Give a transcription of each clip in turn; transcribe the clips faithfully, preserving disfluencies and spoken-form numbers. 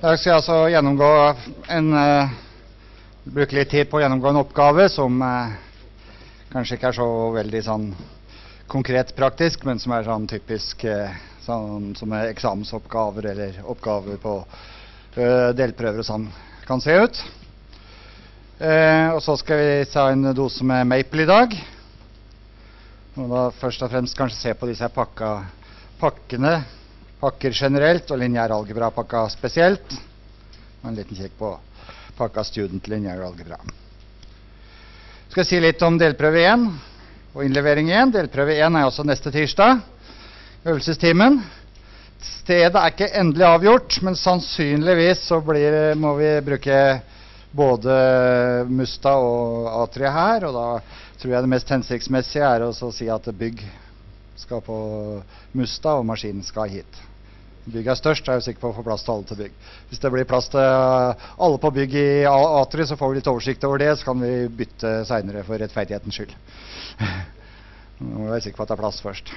Da skal jeg altså gjennomgå en, uh, bruke litt tid på å gjennomgå en oppgave som uh, kanskje ikke er så veldig sånn konkret praktisk, men som er sånn typisk uh, sånn, som er eksamensoppgaver eller oppgaver på uh, delprøver og sånn kan se ut. Uh, og så skal vi ta en dose med Maple i dag. Og da først og fremst kanskje se på disse pakka, pakkene, pakker generelt og lineær algebra pakka spesielt. Og en liten kikk på pakka student lineær algebra. Skal jeg si litt om delprøve én og innlevering én. Delprøve én er også neste tirsdag, øvelsestimen. Stedet er ikke endelig avgjort, men sannsynligvis så blir, må vi bruke både Musta og A tre her, og da tror jeg det mest hensiktsmessige er å si at bygg skal på Musta og maskinen skal hit. Bygg er størst, er jeg sikker på å få plass til alle til bygg. Hvis det blir plass til alle på bygg i A tre, så får vi litt oversikt over det, så kan vi bytte senere for rettferdighetens skyld. Nå må jeg være sikker på at det er plass først.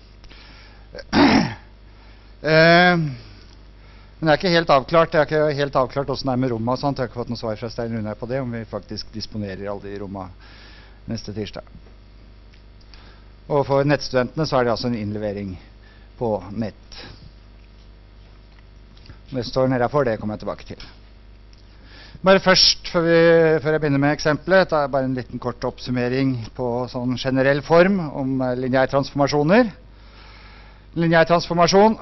Uh, men det er ikke helt avklart, det er ikke helt avklart hvordan det er med rommet og sånt. Jeg har ikke fått noe svar fra Stein Rune på det, om vi faktisk disponerer alle de rommene neste tirsdag. Og for nettstudentene så er det altså en innlevering på nett. Det står nedenfor, det kommer jeg tilbake til. Bare først, før, vi, før jeg begynner med eksemplet, det er bare en liten kort oppsummering på sånn generell form om lineær transformasjoner. Lineær transformasjon.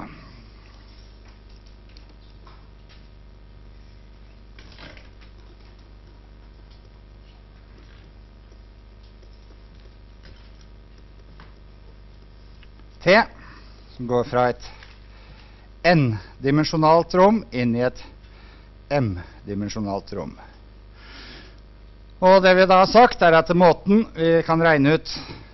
T, som går fra et n-dimensjonalt rom inn i et m-dimensjonalt rom. Og det vi da har sagt er at måten vi kan regne ut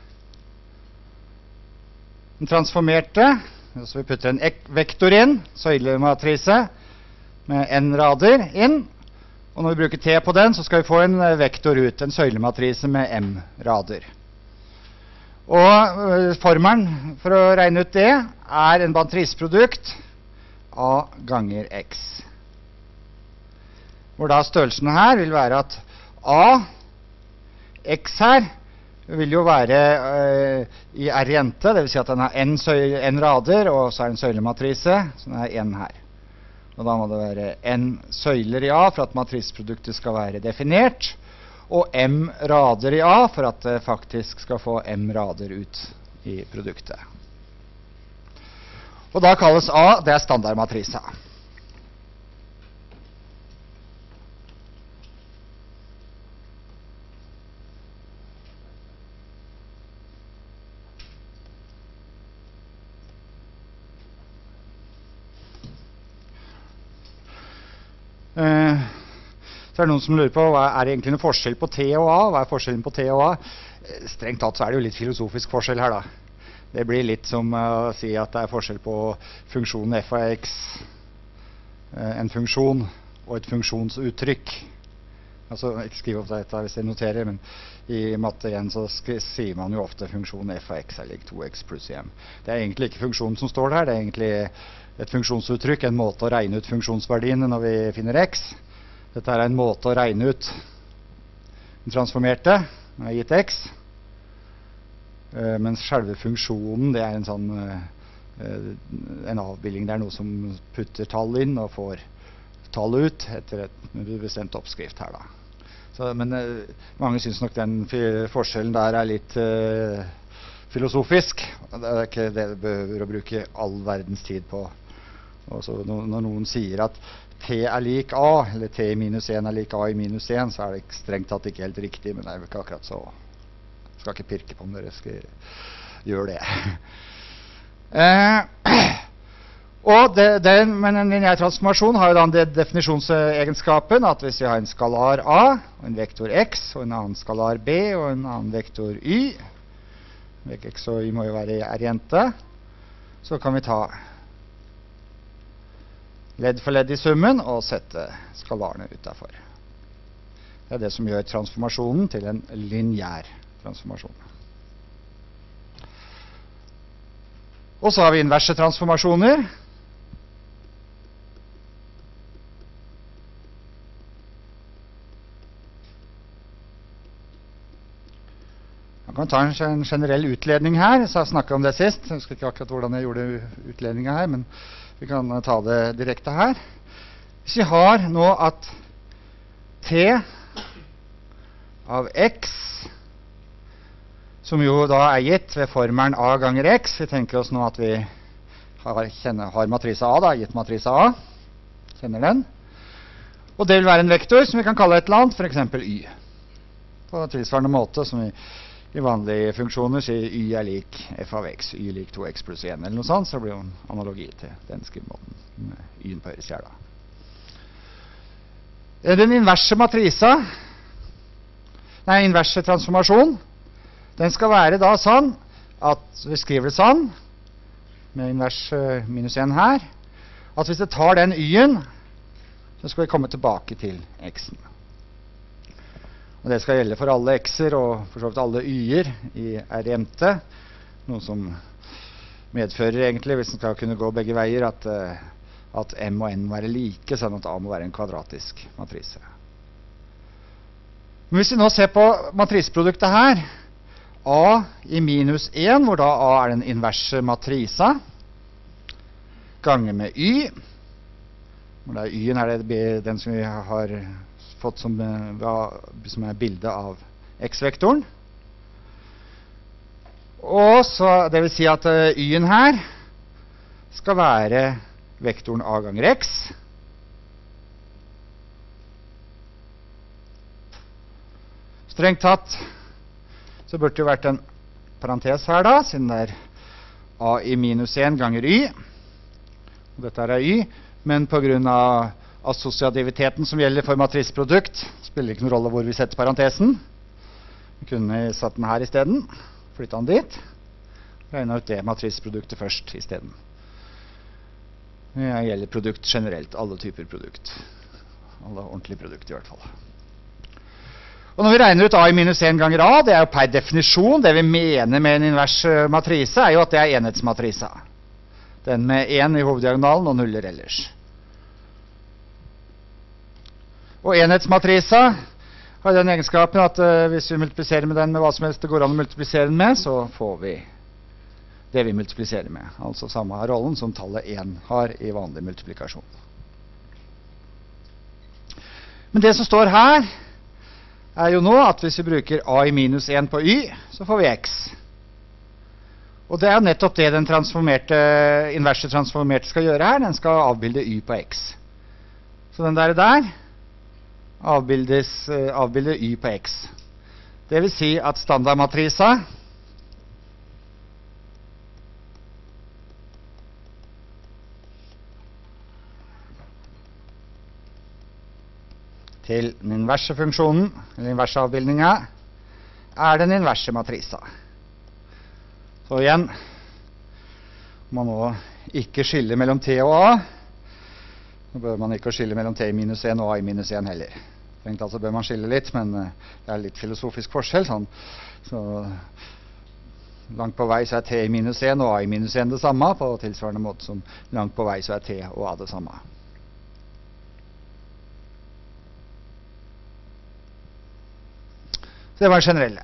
den transformerte, så vi putter en vektor inn, søylematrise med n rader inn, og når vi bruker t på den, så skal vi få en vektor ut, en søylematrise med m rader. Og formelen for å regne ut det er en matriseprodukt a ganger x. Hvor da størrelsen her vil være at a, x her, vil jo være uh, i R-jente, det vil si at den har n, n rader, og så er det en søylematrise, så den er n her. Og da må det være n søyler i a for at matriseproduktet skal være definert, og m rader i A for at det faktisk skal få m rader ut i produktet. Og da kalles A, det er standardmatrisa. Eh, Så er det noen som lurer på, hva er egentlig en forskjell på T og A? Hva er forskjellen på T og A? Strengt tatt så er det jo litt filosofisk forskjell her da. Det blir litt som å si at det er forskjell på funksjonen f av x, en funksjon og et funksjonsuttrykk. Altså, ikke skriv opp dette hvis jeg noterer, men i matte igjen så sier man jo ofte funksjonen f av x er lik to x pluss en. Det er egentlig ikke funksjonen som står der, det er egentlig et funksjonsuttrykk, en måte å regne ut funksjonsverdiene når vi finner x. Dette er en måte å regne ut den transformerte, når jeg har gitt x, uh, mens selve funksjonen, det er en sånn uh, en avbildning, det er noe som putter tall inn og får tall ut etter et bestemt oppskrift her da. Så, men uh, mange synes nok den forskjellen der er litt uh, filosofisk. Det er ikke det vi behøver å bruke all verdens tid på. Og så når, når noen sier at T er lik A, eller T i minus en er lik A i minus en, så er det strengt tatt ikke helt riktig, men det er jo ikke akkurat så. Jeg skal ikke pirke på om dere skal gjøre det. eh, og det, det, men en lineær transformasjon har jo da den definisjonsegenskapen at hvis vi har en skalar A, og en vektor x, og en annen skalar B, og en annen vektor y, x og y må jo være R-jente, så kan vi ta ledd for ledd i summen og sette skalarene utenfor. Det er det som gjør transformasjonen til en lineær transformasjon. Og så har vi inverse transformasjoner. Man kan ta en, en generell utledning her, så jeg snakket om det sist. Jeg husker ikke akkurat hvordan jeg gjorde utledningen her, men vi kan ta det direkte her. Hvis vi har nå at T av x, som jo da er gitt ved formelen A ganger x, vi tenker oss nå at vi har, kjenner, har matrisa A, da, gitt matrisa A, kjenner den. Og det vil være en vektor som vi kan kalle et eller annet, for eksempel y. På tilsvarende måte som vi i vanlige funksjoner sier y er lik f av x, y lik to x pluss en, eller noe sånt, så blir det en analogi til den skrivemåten med y-en på høyre side da. Den inverse matrisa, nei, inverse transformasjon, den skal være da sånn at vi skriver det sånn, med invers minus en her, at hvis det tar den y-en, så skal vi komme tilbake til x-en. Og det skal gjelde for alle x-er og for så vidt alle y-er i R-M-te, noe som medfører egentlig, hvis den skal kunne gå begge veier, at, at m og n må være like, sånn at a må være en kvadratisk matrise. Men hvis vi nå ser på matriseproduktet her, a i minus en, hvor da a er den inverse matrisa, ganger med y, hvor da y-en er det, den som vi har fått som, som er bildet av x-vektoren. Og så, det vil si at y-en her skal være vektoren a ganger x. Strengt tatt så burde det jo vært en parentes her da, siden det er a i minus en ganger y. Og dette er y, men på grunn av assosiativiteten som gjelder for matriseprodukt, spiller det ikke noen rolle hvor vi setter parentesen. Vi kunne satt den her i stedet, flyttet den dit, regnet ut det matriseproduktet først i stedet. Det gjelder produkt generelt, alle typer produkt. Alle ordentlige produkter i hvert fall. Og når vi regner ut a i minus en ganger a, det er jo per definisjon, det vi mener med en invers matrise, er jo at det er enhetsmatrisa. Den med en i hoveddiagonalen og nuller ellers. Og enhetsmatrisa har den egenskapen at uh, hvis vi multipliserer med den med hva som helst det går an å multiplisere den med, så får vi det vi multipliserer med. Altså samme rollen som tallet en har i vanlig multiplikasjon. Men det som står her, er jo nå at hvis vi bruker a i minus en på y, så får vi x. Og det er jo nettopp det den transformerte, inverse transformerte skal gjøre her. Den skal avbilde y på x. Så den der der avbildes, avbilder y på x. Det vil si at standardmatrisa til den inverse funksjonen, eller inverse avbildningen, er den inverse matrisa. Så igjen, man må ikke skille mellom t og a, så bør man ikke skille mellom t i minus en og a i minus en heller. Egentlig altså bør man skille litt, men det er litt filosofisk forskjell. Sånn. Så langt på vei så er t i minus en og a i minus en det samme, på tilsvarende måte som langt på vei så er t og a det samme. Så det var det generelle.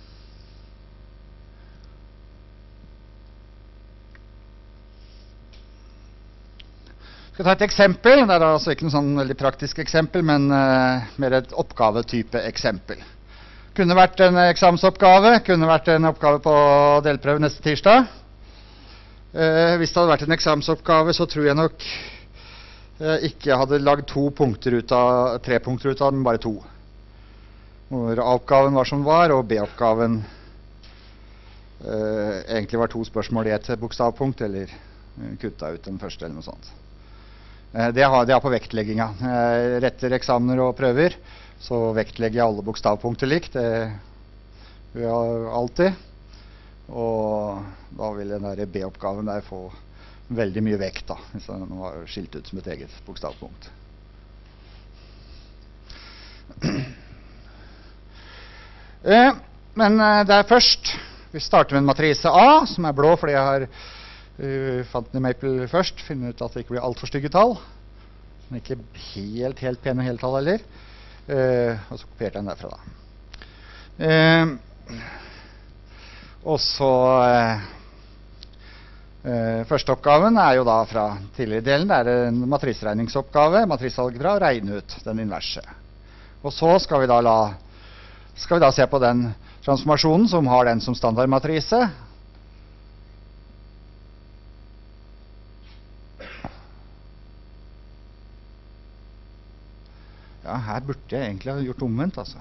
Jeg skal ta et eksempel. Det er altså ikke noe sånn veldig praktisk eksempel, men uh, mer et oppgavetype eksempel. Kunne vært en eksamensoppgave, kunne vært en oppgave på delprøve neste tirsdag. Uh, hvis det hadde vært en eksamensoppgave, så tror jeg nok uh, ikke jeg hadde lagd to punkter ut av, tre punkter ut av den, bare to. Hvor A-oppgaven var som var, og B-oppgaven uh, egentlig var to spørsmål i et bokstavpunkt, eller kutta ut den første, eller noe sånt. Uh, det, har, det har på vektlegginga. Uh, retter eksamener og prøver, så vektlegger jeg alle bokstavpunkter likt. Det gjør jeg alltid. Og da vil den der B-oppgaven der få veldig mye vekt, da, hvis den var skilt ut som et eget bokstavpunkt. Uh, men uh, det er først, vi starter med en matrise A, som er blå fordi jeg har uh, fant den i Maple først, finner ut at det ikke blir alt for stygge tall, men ikke helt, helt pene heltall heller, uh, og så kopierte jeg den derfra da. Uh, Og så eh, eh, første oppgaven er jo da fra tidligere delen. Det er en matriseregningsoppgave, matrisealgebra, å regne ut den inverse. Og så skal vi da, la, skal vi da se på den transformasjonen som har den som standardmatrise. Ja, her burde jeg egentlig ha gjort omvendt, altså.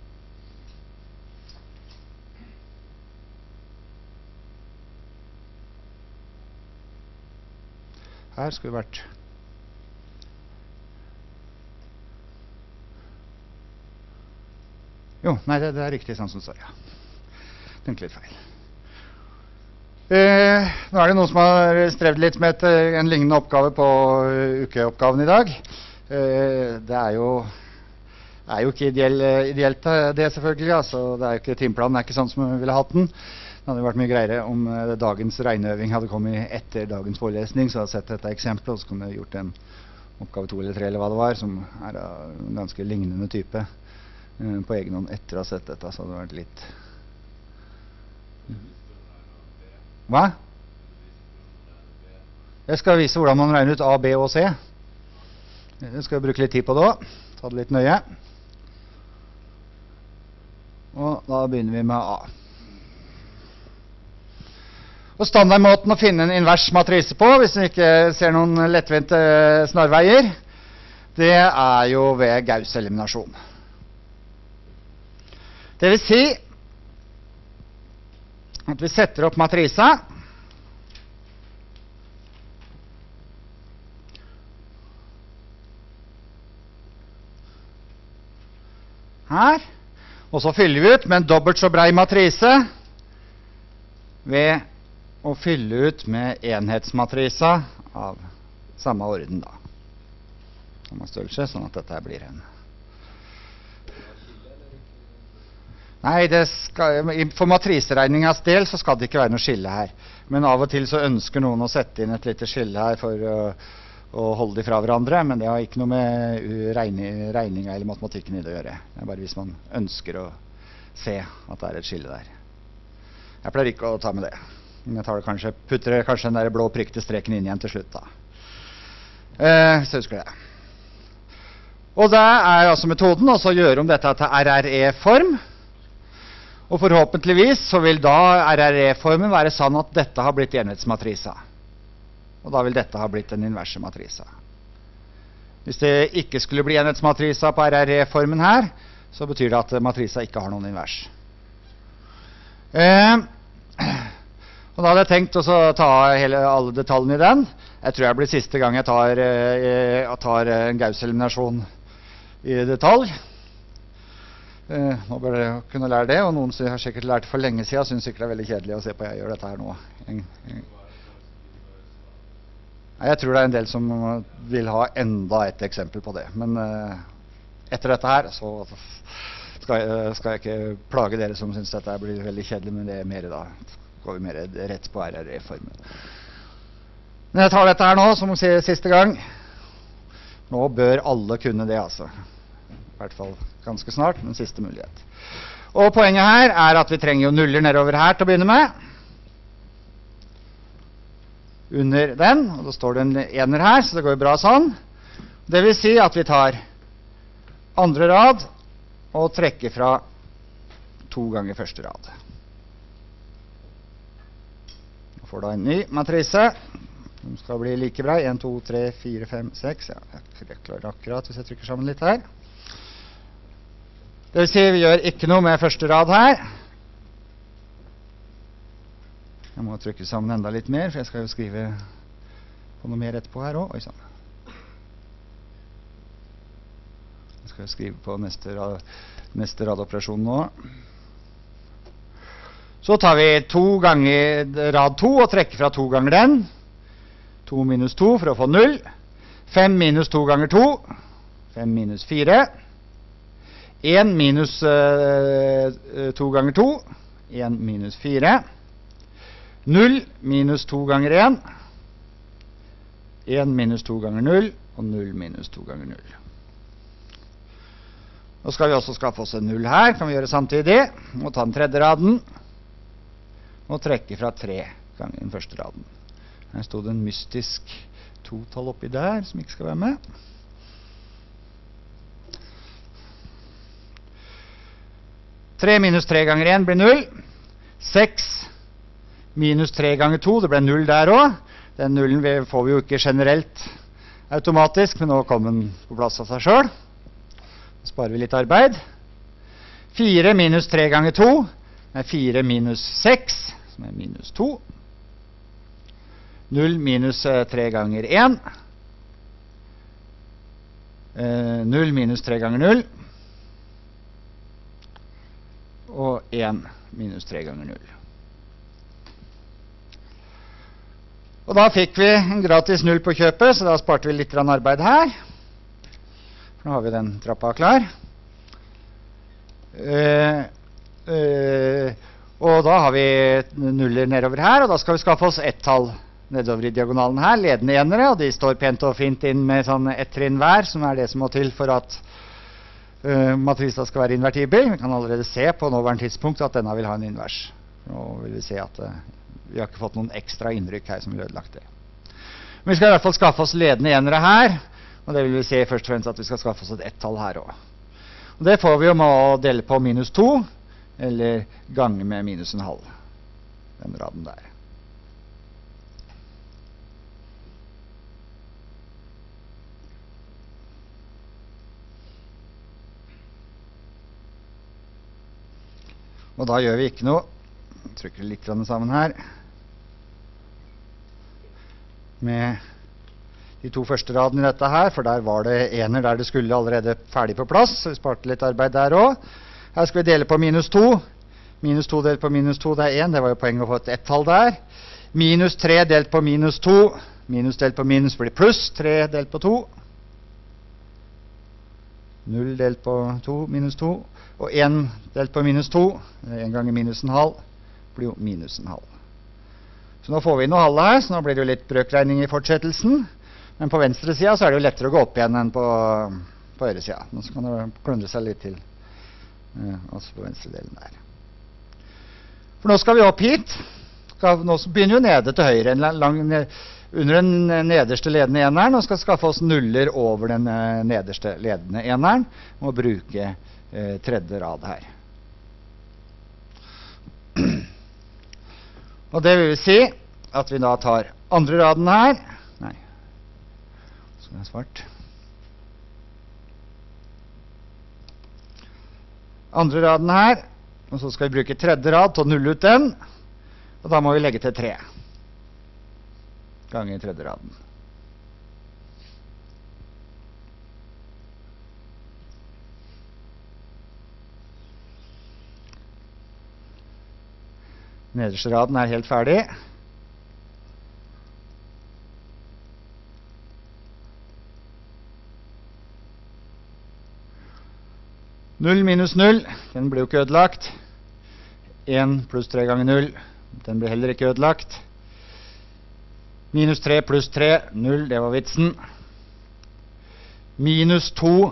Her skulle det vært Jo, nei, det, det er riktig sånn som det står, ja. Tenkte litt feil. Eh, nå er det noen som har strevd litt med et, en lignende oppgave på uh, ukeoppgaven i dag. Eh, det er jo, er jo ikke ideell, ideelt det, selvfølgelig. Altså, det er jo ikke timeplanen, det er ikke sånn som vi ville hatt den. Det hadde vært mye greiere om uh, dagens regneøving hadde kommet etter dagens forelesning, så hadde jeg sett dette eksempelet, og så kunne jeg gjort en oppgave to eller tre, eller hva det var, som er uh, en ganske lignende type. På egen hånd etter å ha sett dette, så hadde det vært litt Hva? Jeg skal vise hvordan man regner ut A, B og C. Jeg skal bruke litt tid på det også. Ta det litt nøye. Og da begynner vi med A. Og standardmåten å finne en invers matrise på, hvis vi ikke ser noen lettvinte snarveier, det er jo ved Gauss-eliminasjon. Det vil si at vi setter opp matrisa her, og så fyller vi ut med en dobbelt så brei matrise ved å fylle ut med enhetsmatrisa av samme orden da. Samme størrelse, sånn at dette blir en Nei, det skal, for matriseregningens del så skal det ikke være noe skille her. Men av og til så ønsker noen å sette inn et lite skille her for uh, å holde de fra hverandre, men det har ikke noe med regning, regninga eller matematikken i det å gjøre. Det er bare hvis man ønsker å se at det er et skille der. Jeg pleier ikke å ta med det. Men jeg tar det kanskje, putter kanskje den der blå prikkete streken inn igjen til slutt da. Uh, så husker det. Og det er altså metoden også å gjøre om dette til R R E-form. Og forhåpentligvis så vil da R R E-formen være sånn at dette har blitt enhetsmatrisa. Og da vil dette ha blitt den inverse matrisa. Hvis det ikke skulle bli enhetsmatrisa på R R E-formen her, så betyr det at matrisa ikke har noen invers. Eh, og da hadde jeg tenkt å ta hele, alle detaljene i den. Jeg tror det blir siste gang jeg tar, eh, jeg tar en Gauss-eliminasjon i detalj. Uh, nå bør dere kunne lære det, og noen har sikkert lært det for lenge siden, synes sikkert det er veldig kjedelig å se på jeg gjør dette her nå. Jeg, jeg, jeg tror det er en del som vil ha enda et eksempel på det, men uh, etter dette her så skal jeg, skal jeg ikke plage dere som synes dette blir veldig kjedelig, men det er mer da, går vi mer rett på R R E-formen. Men jeg tar dette her nå, som siste gang. Nå bør alle kunne det, altså. I hvert fall ganske snart, men siste mulighet. Og poenget her er at vi trenger jo nuller nedover her til å begynne med. Under den, og da står det en ener her, så det går jo bra sånn. Det vil si at vi tar andre rad og trekker fra to ganger første rad. Nå får da en ny matrise. Den skal bli like brei. en, to, tre, fire, fem, seks. Ja, jeg klarer akkurat hvis jeg trykker sammen litt her. Det vil si, vi gjør ikke noe med første rad her. Jeg må trykke sammen enda litt mer, for jeg skal jo skrive på noe mer etterpå her også. Oi, sånn. Jeg skal jo skrive på neste, rad, neste radoperasjon nå. Så tar vi to ganger rad to og trekker fra to ganger den. to minus to for å få null. fem minus to ganger to. fem minus fire. en minus uh, to ganger to. en minus fire. null minus to ganger en. en minus to ganger null. Og null minus to ganger null. Nå skal vi også skaffe oss en null her. Kan vi gjøre samtidig. Må ta den tredje raden. og trekke fra tre ganger den første raden. Her stod det en mystisk totall oppi der, som ikke skal være med. tre minus tre ganger en blir null. seks minus tre ganger to, det ble null der også. Den nullen får vi jo ikke generelt automatisk, men nå kommer den på plass av seg selv. Så sparer vi litt arbeid. fire minus tre ganger to, det er fire minus seks, som er minus to. null minus tre ganger en. Eh, null minus tre ganger null. Og en minus tre ganger null. Og da fikk vi en gratis null på kjøpet, så da sparte vi litt arbeid her. For nå har vi den trappa klar. Uh, uh, og da har vi nuller nedover her, og da skal vi skaffe oss ett tall nedover i diagonalen her, ledende enere, og de står pent og fint inn med sånn ett trinn hver, som er det som må til for at uh, matrisa skal være invertibel. Vi kan allerede se på nåværende tidspunkt at denne vil ha en invers. Nå vil vi se at uh, vi har ikke fått noen ekstra innrykk her som vil ødelagt det. Men vi skal i hvert fall skaffe oss ledende enere her, og det vil vi se først og fremst at vi skal skaffe oss et ett-tall her også. Og det får vi jo med å dele på minus to, eller gange med minus en halv. Den raden der. Og da gjør vi ikke noe. Jeg trykker litt sammen her. Med de to første radene i dette her, for der var det ener der det skulle allerede ferdig på plass, så vi sparte litt arbeid der også. Her skal vi dele på minus to. Minus to delt på minus to, det er en, det var jo poenget å få et ett-tall der. Minus tre delt på minus to. Minus delt på minus blir pluss, tre delt på to. null delt på to, minus to. Og en delt på minus to, en ganger minus en halv, blir jo minus en halv. Så nå får vi noe halve her, så nå blir det jo litt brøkregning i fortsettelsen. Men på venstre siden så er det jo lettere å gå opp igjen enn på, på høyre siden. Nå kan det klundre seg litt til, eh, altså på venstre delen der. For nå skal vi opp hit. Skal, nå begynner vi nede til høyre, en lang, under den nederste ledende eneren, og skal skaffe oss nuller over den nederste ledende eneren, og bruke eh, tredje rad her. Og det vil si at vi da tar andre raden her. Nei, så er det svart. Andre raden her, og så skal vi bruke tredje rad til å nulle ut den, og da må vi legge til tre ganger tredje raden. Nederste raden er helt ferdig. null minus null, den blir jo ikke ødelagt. en pluss tre ganger null, den blir heller ikke ødelagt. Minus tre pluss tre, null, det var vitsen. Minus to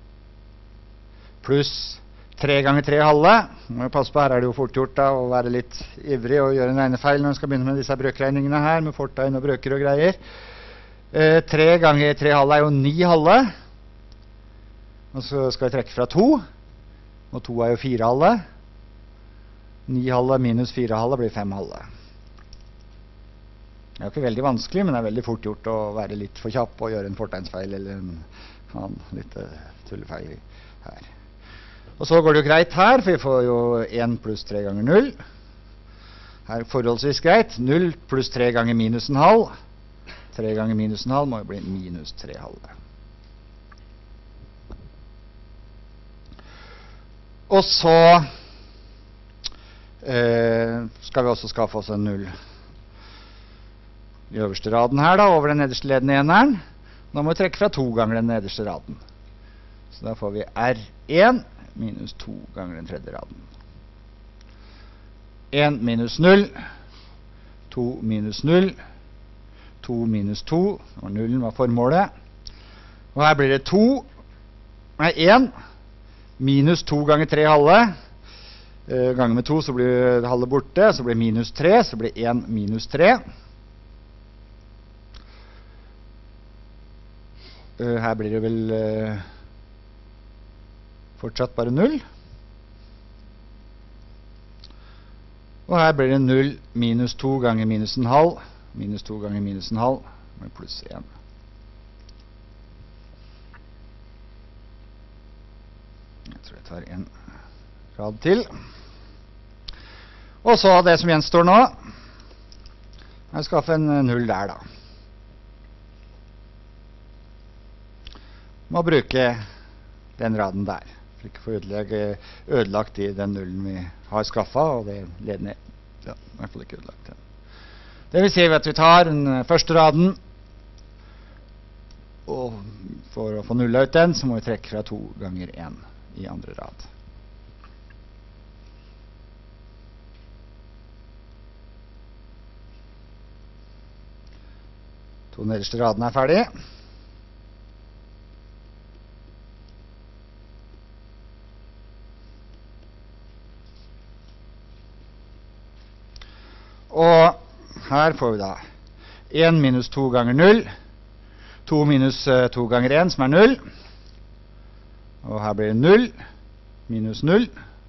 pluss tre ganger tre halve. Må jeg passe på, her er det jo fort gjort da, å være litt ivrig og gjøre en regnefeil når man skal begynne med disse brøkregningene her, med fortegn og brøker og greier. Eh, tre ganger tre halve er jo ni halve. Og så skal vi trekke fra to. Og to er jo fire halve. ni halve minus fire halve blir fem halve. Det er jo ikke veldig vanskelig, men det er veldig fort gjort å være litt for kjapp og gjøre en fortegnsfeil eller en annen litt tullefeil her. Og så går det jo greit her, for vi får jo en pluss tre ganger null. Her er forholdsvis greit. null pluss tre ganger minus en halv. tre ganger minus en halv må jo bli minus tre halve. Og så eh, skal vi også skaffe oss en null i øverste raden her da, over den nederste ledende eneren. Nå må vi trekke fra to ganger den nederste raden. Så da får vi R en minus to ganger den tredje raden. en minus null, to minus null, to minus to, og nullen var formålet. Og her blir det to, nei, en, minus to ganger tre halve. Uh, ganger med to, så blir det halve borte, så blir det minus tre, så blir det en minus tre. Uh, her blir det vel uh, fortsatt bare null. Og her blir det null minus to ganger minus en halv. Minus to ganger minus en halv, med pluss en. Jeg tror jeg tar en rad til. Og så det som gjenstår nå. Jeg skal skaffe en null der da. Må bruke den raden der, for ikke få ødelagt i den nullen vi har skaffet, og det leder ned. Ja, i hvert fall ikke ødelagt den. Det vil si at vi tar den første raden, og for å få nullet ut den, så må vi trekke fra to ganger en i andre rad. To nederste radene er ferdig. Og her får vi da en minus to ganger null, to minus to ganger en som er null, og her blir det null, minus null,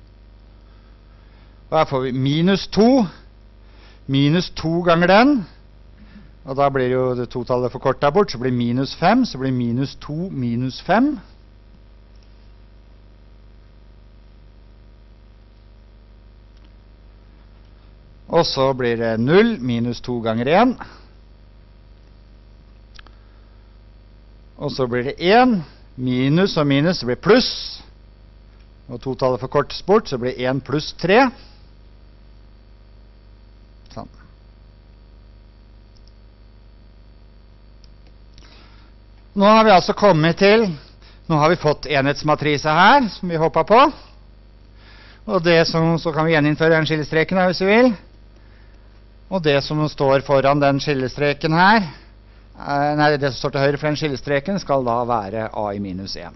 og her får vi minus to, minus to ganger den, og da blir jo det totallet forkortet bort, så blir minus fem, så blir minus to minus fem. Og så blir det null minus to ganger en. Og så blir det en, minus og minus, det blir pluss. Og totallet forkortes bort, så blir en pluss tre. Sånn. Nå har vi altså kommet til, nå har vi fått enhetsmatrisa her, som vi hoppet på. Og det som, så kan vi gjeninnføre den skillestreken her, hvis vi vil. Og det som står foran den skillestreken her, nei, det som står til høyre for den skillestreken, skal da være a i minus en.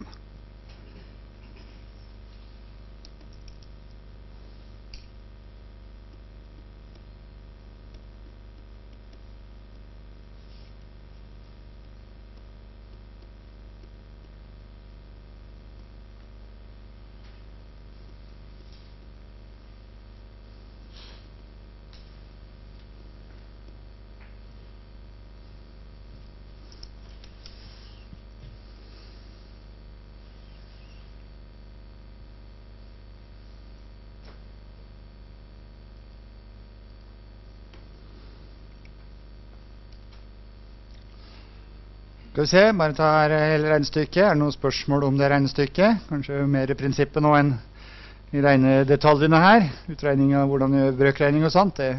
Skal vi se, bare ta her hele regnestykket. Er det noen spørsmål om det regnestykket? Kanskje mer i prinsippet nå enn i regnedetaljene her. Utregning av hvordan vi gjør brøkregning og sånt. Det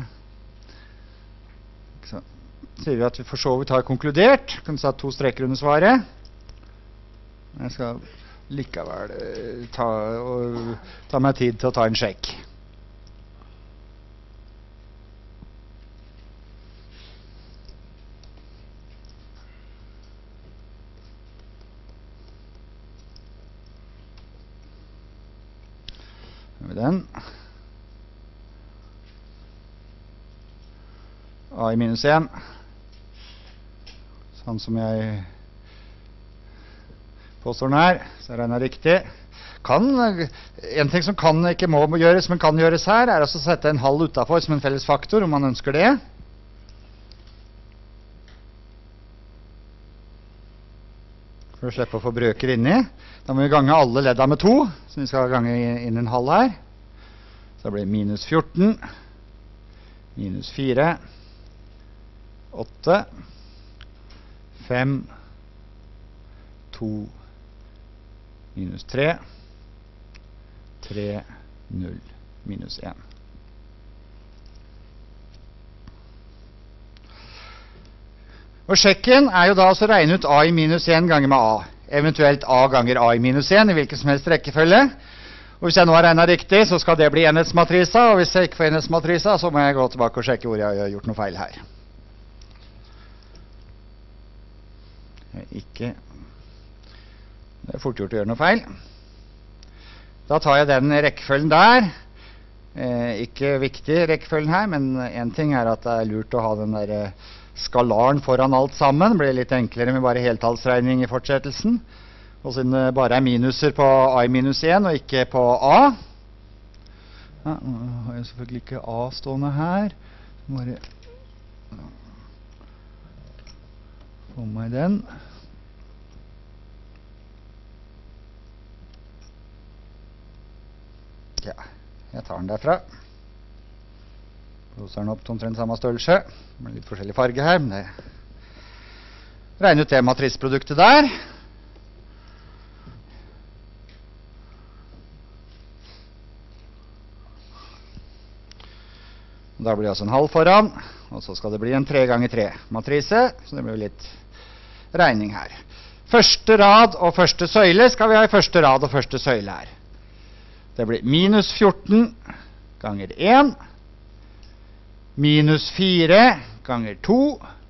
så sier vi at vi for så vidt har konkludert. Kan ta to streker under svaret. Jeg skal likevel ta, og, ta meg tid til å ta en sjekk. Den. A i minus en. Sånn som jeg påstår den her, så er den riktig. Kan, en ting som kan ikke må gjøres, men kan gjøres her, er altså å sette en halv utenfor som en felles faktor, om man ønsker det. For å slippe å få brøker inni. Da må vi gange alle ledda med to, så vi skal gange inn en halv her. Så blir det minus fjorten, minus fire, åtte, fem, to, minus tre, tre, null, minus en. Og sjekken er jo da å regne ut a i minus en ganger med a. Eventuelt a ganger a i minus en i hvilken som helst rekkefølge. Og hvis jeg nå har regnet riktig, så skal det bli enhetsmatrisa, og hvis jeg ikke får enhetsmatrisa, så må jeg gå tilbake og sjekke hvor jeg har gjort noe feil her. Ikke. Det er fort gjort å gjøre noe feil. Da tar jeg den rekkefølgen der, Eh, ikke viktig rekkefølgen her, men en ting er at det er lurt å ha den der eh, skalaren foran alt sammen. Det blir litt enklere med bare heltallsregning i fortsettelsen. Og siden det bare er minuser på a i minus en og ikke på a. Ja, nå har jeg selvfølgelig ikke a stående her. Bare få meg den. Ja, jeg tar den derfra. Blåser den opp til omtrent samme størrelse. Det blir litt forskjellig farge her, men det regner ut det matriseproduktet der. Da blir det altså en halv foran, og så skal det bli en tre ganger tre matrise, så det blir litt regning her. Første rad og første søyle skal vi ha i første rad og første søyle her. Det blir minus fjorten ganger en, minus fire ganger to,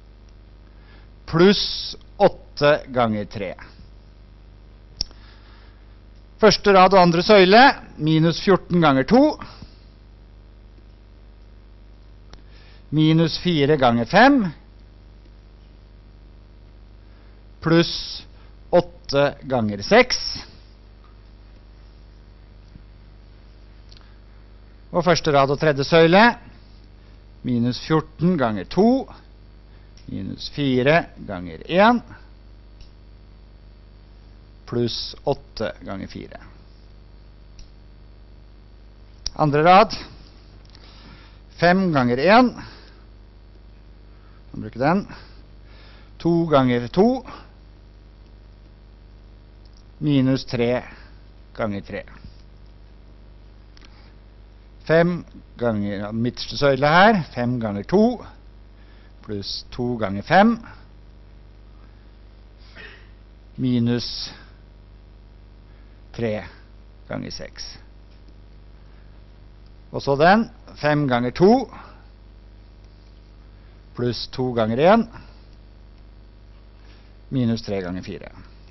pluss åtte ganger tre. Første rad og andre søyle, minus fjorten ganger to, minus fire ganger fem, pluss åtte ganger seks. Og første rad og tredje søyle, minus fjorten ganger to, minus fire ganger en, pluss åtte ganger fire. Andre rad, fem ganger en, kan bruke den, to ganger to, minus tre ganger tre. fem ganger midterste søyle her, fem ganger to, pluss to ganger fem, minus tre ganger seks. Og så den, fem ganger to, pluss to ganger en, minus tre ganger fire.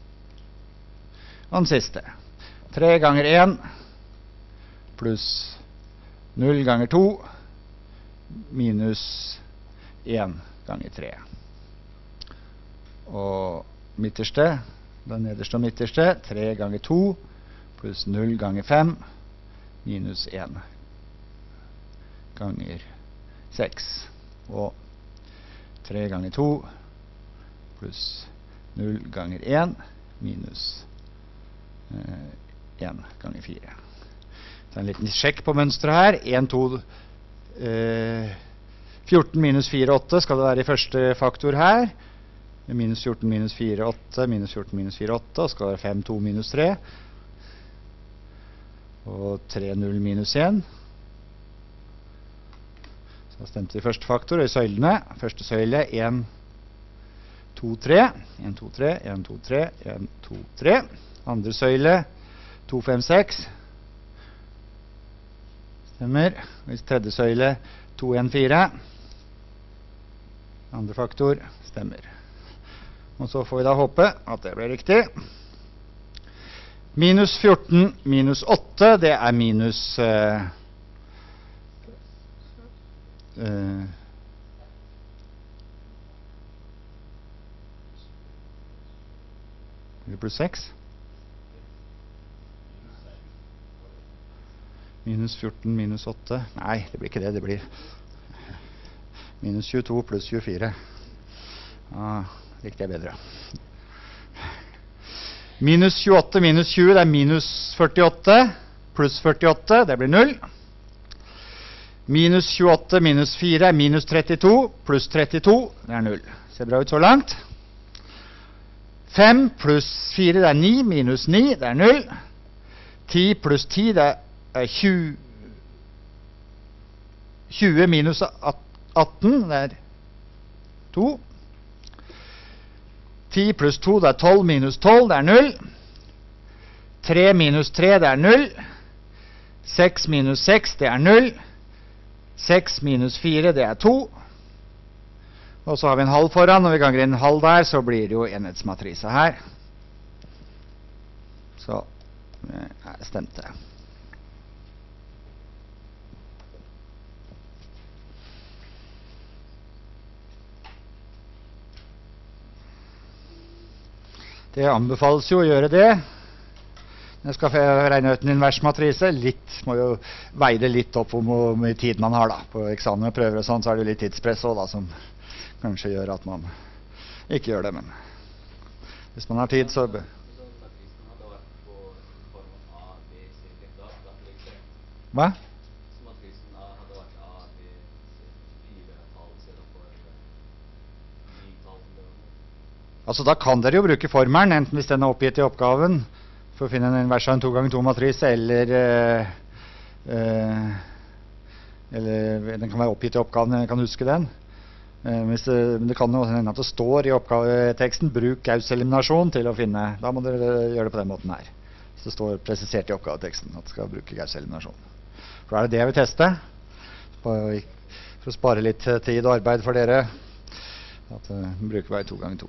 Og den siste, tre ganger en, pluss null ganger to, minus en ganger tre. Og midterste, den nederste og midterste, tre ganger to, pluss null ganger fem, minus en ganger seks. Og tre ganger to, pluss null ganger en, minus eh, en ganger fire. Så en liten sjekk på mønstret her. en, to, eh, fjorten minus fire, åtte skal det være i første faktor her. Minus fjorten minus fire, åtte, minus fjorten minus fire, åtte, og skal det være fem, to minus tre. Og tre, null minus en. Så da stemte vi første faktor, og i søylene, første søyle, en, to, tre, en, to, tre, en, to, tre, en, to, tre. Andre søyle, to, fem, seks. Stemmer. Og i tredje søyle, to, en, fire. Andre faktor, stemmer. Og så får vi da håpe at det blir riktig. Minus fjorten minus åtte, det er minus uh, uh, pluss seks. Minus fjorten minus åtte. Nei, det blir ikke det. Det blir minus tjueto pluss tjuefire. Ah, likte jeg bedre. Minus tjueåtte minus tjue, det er minus førtiåtte, pluss førtiåtte, det blir null. Minus tjueåtte minus fire er minus trettito, pluss trettito, det er null. Ser bra ut så langt. fem pluss fire, det er ni, minus ni, det er null. ti pluss ti, det er tjue. tjue minus atten, det er to. ti pluss to, det er tolv minus tolv, det er null. tre minus tre, det er null. seks minus seks, det er null. seks minus fire, det er to. Og så har vi en halv foran, når vi ganger inn en halv der, så blir det jo enhetsmatrise her. Så, det stemte. Det anbefales jo å gjøre det. Jeg skal regne ut en invers matrise. Litt, må jo veie det litt opp om hvor mye tid man har da. På eksamen og prøver og sånn, så er det jo litt tidspress også da, som kanskje gjør at man ikke gjør det, men hvis man har tid, så... Hva? Altså da kan dere jo bruke formelen, enten hvis den er oppgitt i oppgaven, for å finne en invers av en to ganger to matrise, eller, eh, eh, eller den kan være oppgitt i oppgaven, jeg kan huske den. Eh, hvis det, men det kan jo hende at det står i oppgaveteksten, bruk Gauss-eliminasjon til å finne, da må dere gjøre det på den måten her. Så det står presisert i oppgaveteksten at det skal bruke Gauss-eliminasjon. For da er det det jeg vil teste, for, for å spare litt tid og arbeid for dere, at uh, bruker bare to ganger to.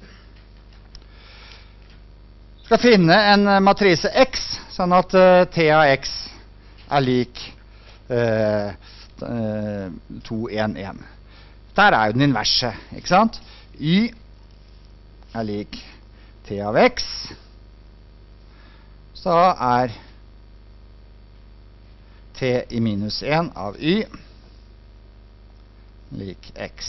Skal finne en matrise X, sånn at uh, T av X er lik uh, uh, to, en, en. Der er jo den inverse, ikke sant? Y er lik T av X. Så er T i minus en av Y lik X.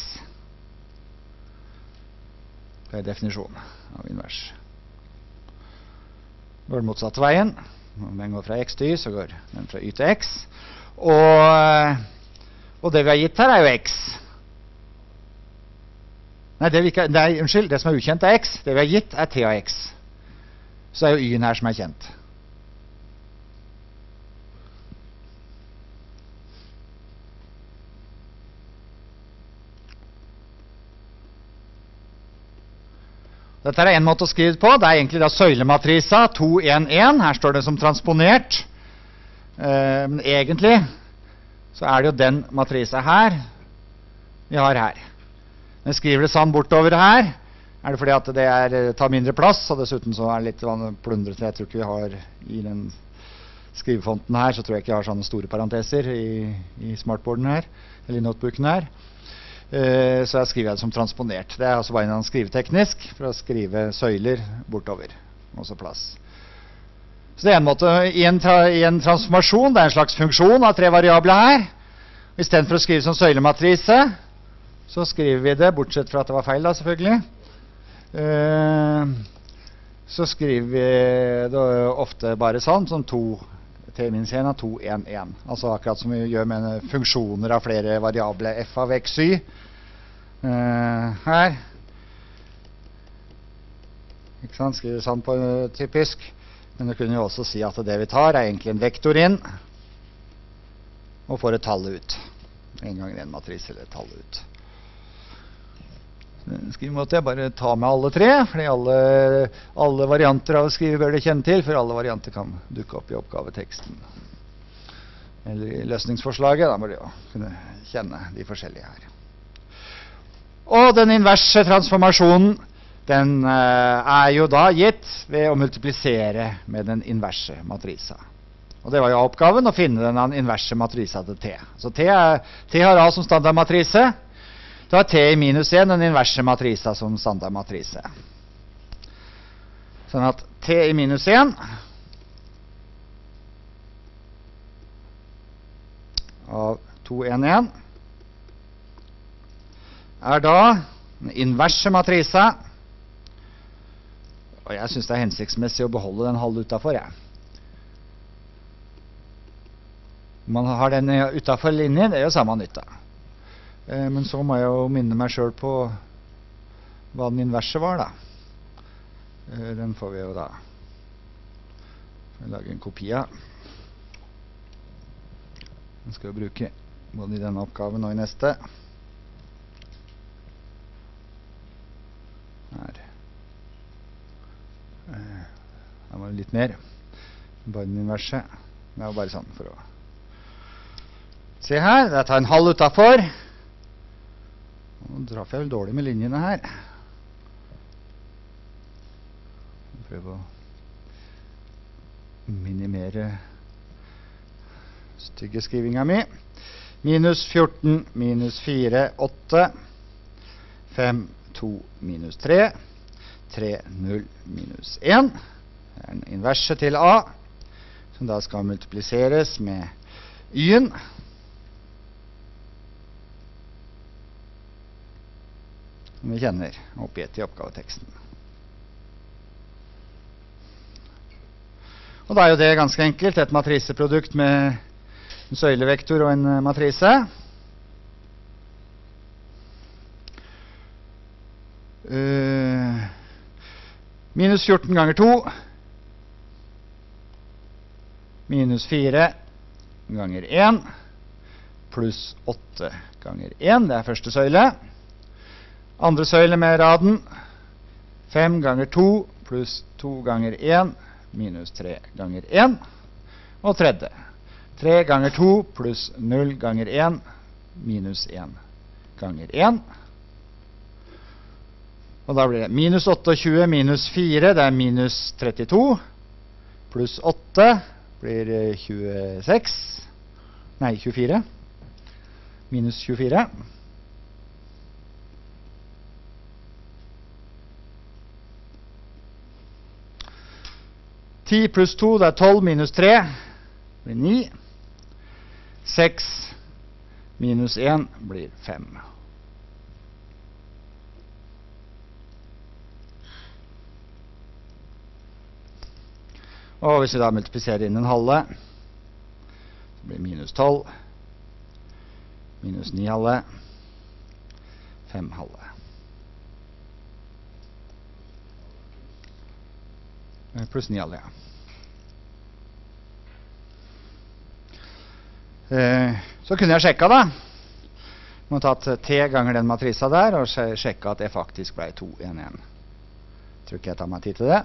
Det er definisjonen av invers. Går den motsatte veien. Når den går fra X til Y, så går den fra Y til X. Og, og det vi har gitt her er jo X. Nei, det vi ikke, nei, unnskyld, det som er ukjent er X. Det vi har gitt er T av X. Så er jo Y-en her som er kjent. Dette er en måte å skrive det på. Det er egentlig da søylematrisa to, en, en. Her står det som transponert. Eh, men egentlig så er det jo den matrisa her vi har her. Når jeg skriver det sånn bortover her, er det fordi at det er, tar mindre plass, og dessuten så er det litt plundret. Jeg tror ikke vi har i den skrivefonten her, så tror jeg ikke jeg har sånne store parenteser i, i smartboarden her, eller i notebooken her. Uh, så jeg skriver det som transponert. Det er altså bare en skriveteknisk for å skrive søyler bortover. Også plass. Så det er en måte i en, tra i en transformasjon, det er en slags funksjon av tre variabler her. I stedet for å skrive som søylematrise, så skriver vi det, bortsett fra at det var feil da selvfølgelig. Uh, så skriver vi det ofte bare sånn, som to T minus en av to, en, en. Altså akkurat som vi gjør med funksjoner av flere variabler f av x, y. Uh, her. Ikke sant? Skriver sånn på uh, typisk. Men du kunne jo også si at det vi tar er egentlig en vektor inn, og får et tall ut. En gang i en matris eller et tall ut. Skrivemåte jeg bare tar med alle tre, fordi alle, alle varianter av å skrive bør det kjenne til, for alle varianter kan dukke opp i oppgaveteksten. Eller i løsningsforslaget, da må det jo kunne kjenne de forskjellige her. Og den inverse transformasjonen, den uh, er jo da gitt ved å multiplisere med den inverse matrisa. Og det var jo oppgaven å finne den inverse matrisa til T. Så T, er, T har A som standardmatrise. Da er T i minus en den inverse matrisa som standardmatrise. Sånn at T i minus en av to, en, en er da den inverse matrisa. Og jeg synes det er hensiktsmessig å beholde den halve utenfor, jeg. Om man har den utenfor linjen, det er jo samme nytta. Men så må jeg jo minne meg selv på hva den inverse var da. Den får vi jo da lage en kopi av. Den skal vi bruke både i denne oppgaven og i neste. Her. Her var det litt mer. Bare den inverse. Det er jo bare sånn for å se her. Jeg tar en halv utenfor. Nå traff jeg vel dårlig med linjene her. Prøv å minimere stygge skrivinga mi. Minus fjorten, minus fire, åtte. fem, to, minus tre. tre, null, minus en. Det er den inverse til A, som da skal multipliseres med y-en. Som vi kjenner oppgitt i oppgaveteksten. Og da er jo det ganske enkelt, et matriseprodukt med en søylevektor og en matrise. Uh, minus fjorten ganger to, minus fire ganger en, pluss åtte ganger en, det er første søyle. Andre søyle med raden, fem ganger to, pluss to ganger en, minus tre ganger en. Og tredje, tre ganger to, pluss null ganger en, minus en ganger en. Og da blir det minus åttiåtte minus fire, det er minus trettito, pluss åtte blir tjueseks, nei tjuefire, minus tjuefire. ti pluss to, det er tolv, minus tre, blir ni. seks minus en blir fem. Og hvis vi da multipliserer inn en halve, så blir det minus tolv, minus ni halve, fem halve. Pluss ni halve, ja. Eh, så kunne jeg sjekka da. Må ta t ganger den matrisa der, og sjekke at det faktisk ble to en en. Tror ikke jeg tar meg tid til det.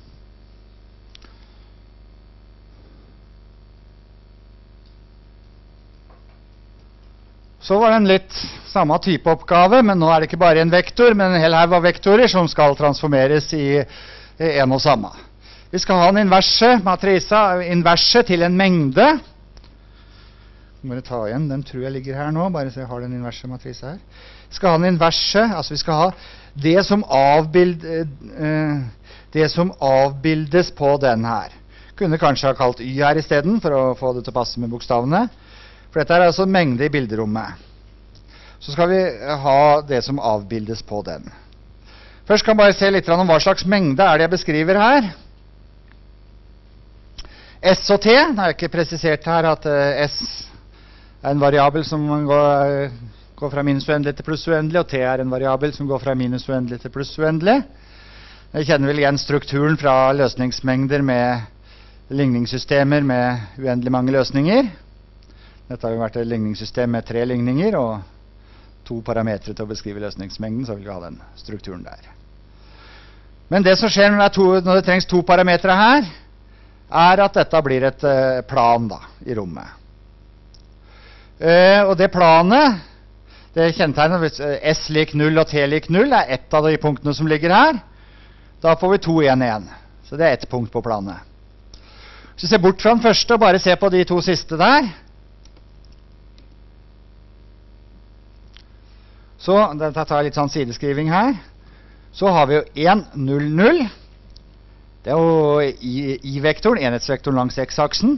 Så var det en litt samme type oppgave, men nå er det ikke bare en vektor, men en hel haug av vektorer som skal transformeres i en og samme. Vi skal ha en inverse matrisa, inverse til en mengde. Bare ta igjen, den tror jeg ligger her nå, bare så jeg har den inverse matrisa her. Vi skal ha en inverse, altså vi skal ha det som, avbild, eh, det som avbildes på den her. Kunne kanskje ha kalt y her i stedet, for å få det til å passe med bokstavene. For dette er altså en mengde i bilderommet. Så skal vi ha det som avbildes på den. Først kan vi bare se litt om hva slags mengde er det jeg beskriver her. S og T, det er ikke presisert her at uh, S er en variabel som går, går fra minus uendelig til pluss uendelig, og T er en variabel som går fra minus uendelig til pluss uendelig. Jeg kjenner vel igjen strukturen fra løsningsmengder med ligningssystemer med uendelig mange løsninger. Dette har jo vært et ligningssystem med tre ligninger og to parametre til å beskrive løsningsmengden, så vil vi ha den strukturen der. Men det som skjer når det, to, når det trengs to parametre her, er at dette blir et uh, plan da, i rommet. Uh, og det planet, det kjennetegnet hvis uh, S lik null og T lik null er ett av de punktene som ligger her. Da får vi to en en. Så det er ett punkt på planet. Hvis vi ser bort fra den første og bare ser på de to siste der, så dette tar jeg litt sånn sideskriving her. Så har vi jo en, null, null. Det er jo i-vektoren, enhetsvektoren langs x-aksen.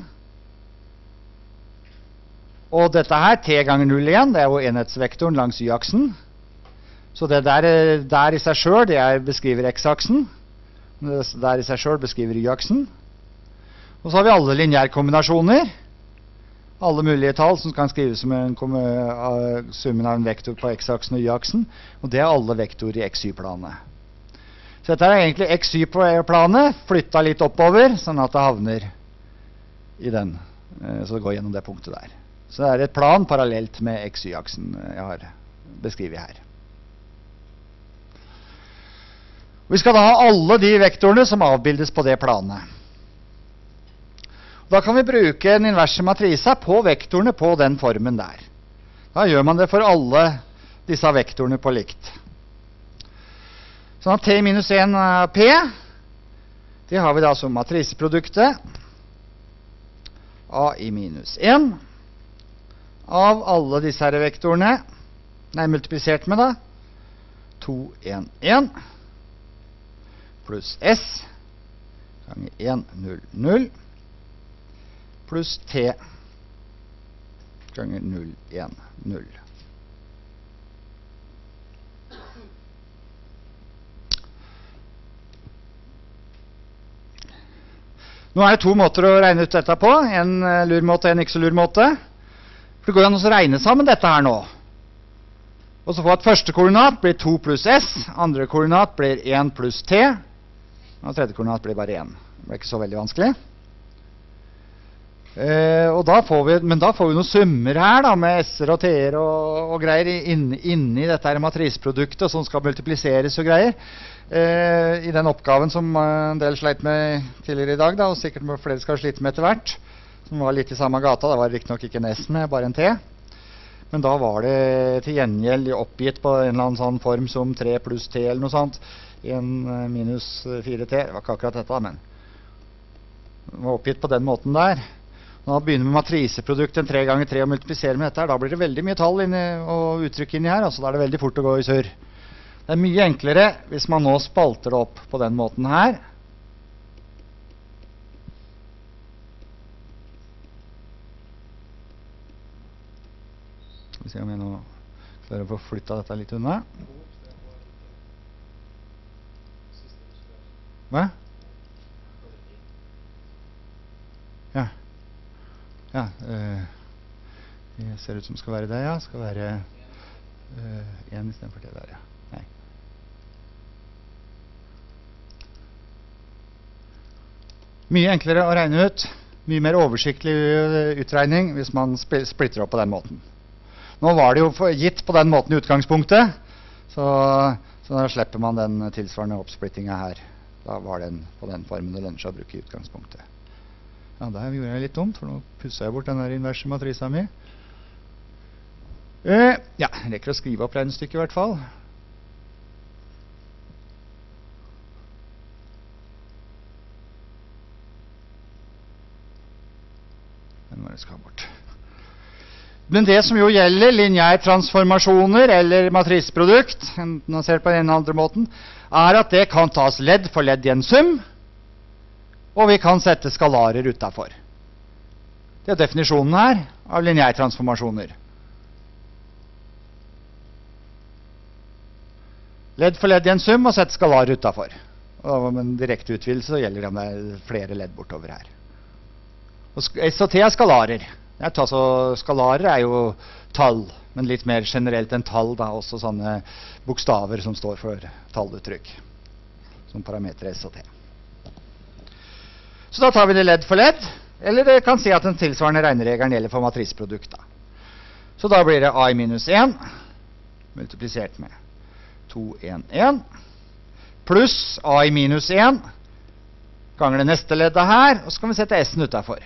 Og dette her, t ganger null igjen, det er jo enhetsvektoren langs y-aksen. Så det der, der i seg selv, det er beskriver x-aksen. Det der i seg selv beskriver y-aksen. Og så har vi alle lineærkombinasjoner. Alle mulige tall som kan skrives som en uh, summen av en vektor på x-aksen og y-aksen. Og det er alle vektorer i xy-planet. Så dette er egentlig xy-planet flyttet litt oppover, sånn at det havner i den. Uh, så det går gjennom det punktet der. Så det er et plan parallelt med xy-aksen jeg har beskrivet her. Vi skal da ha alle de vektorene som avbildes på det planet. Da kan vi bruke en inverse matrisa på vektorene på den formen der. Da gjør man det for alle disse vektorene på likt. Sånn at t minus en p, det har vi da som matriseproduktet a i minus en av alle disse her vektorene, nei, multiplisert med da, to, en, en. pluss S ganger en, null, null, pluss T ganger null, en, null. Nå er det to måter å regne ut dette på. En lur måte og en ikke så lur måte. For det går an å regne sammen dette her nå. Og så får vi at første koordinat blir to pluss S, andre koordinat blir en pluss T, og tredje koordinat blir bare en. Det ble ikke så veldig vanskelig. Eh, og da får vi, men da får vi noen summer her da, med S-er og T-er og, og greier inni, inni dette her matriseproduktet, som skal multipliseres og greier. Eh, I den oppgaven som en del sleit med tidligere i dag, da, og sikkert flere skal slite med etter hvert, som var litt i samme gata. Da var det riktig nok ikke en S med, bare en T. Men da var det til gjengjeld oppgitt på en eller annen sånn form som tre pluss T eller noe sånt. en minus fire T. Det var ikke akkurat dette, men det var oppgitt på den måten der. Når man begynner med matriseproduktet tre ganger tre og multipliserer med dette her, da blir det veldig mye tall inni, og uttrykk inni her. Altså da er det veldig fort å gå i surr. Det er mye enklere hvis man nå spalter det opp på den måten her. Skal vi se om jeg nå klarer å få flyttet dette litt unna. Hva? Ja. Ja. Øh, det ser ut som det skal være det, ja. Det skal være øh, en i stedet for det der, ja. Nei. Mye enklere å regne ut. Mye mer oversiktlig utregning hvis man splitter opp på den måten. Nå var det jo gitt på den måten i utgangspunktet, så, så da slipper man den tilsvarende oppsplittinga her. Da var den på den formen det lønner seg å bruke i utgangspunktet. Ja, der gjorde jeg litt dumt, for nå pusset jeg bort den der inverse matrisa mi. Eh, ja, jeg rekker å skrive opp regnestykket i hvert fall. Den var det skal bort. Men det som jo gjelder lineærtransformasjoner eller matrisprodukt, enten man ser på den ene eller andre måten, er at det kan tas ledd for ledd i en sum, og vi kan sette skalarer utenfor. Det er definisjonen her av lineærtransformasjoner. Ledd for ledd i en sum og sette skalarer utenfor. Og med en direkte utvidelse så gjelder det om det er flere ledd bortover her. Og S og T er skalarer. Altså, skalarer er jo tall, men litt mer generelt enn tall, da, også sånne bokstaver som står for talluttrykk, som parameter S og T. Så da tar vi det ledd for ledd, eller det kan si at den tilsvarende regneregelen gjelder for matriseprodukt. Så da blir det A i minus en, multiplisert med to, en, en, pluss A i minus en, ganger det neste leddet her, og så kan vi sette S-en utenfor.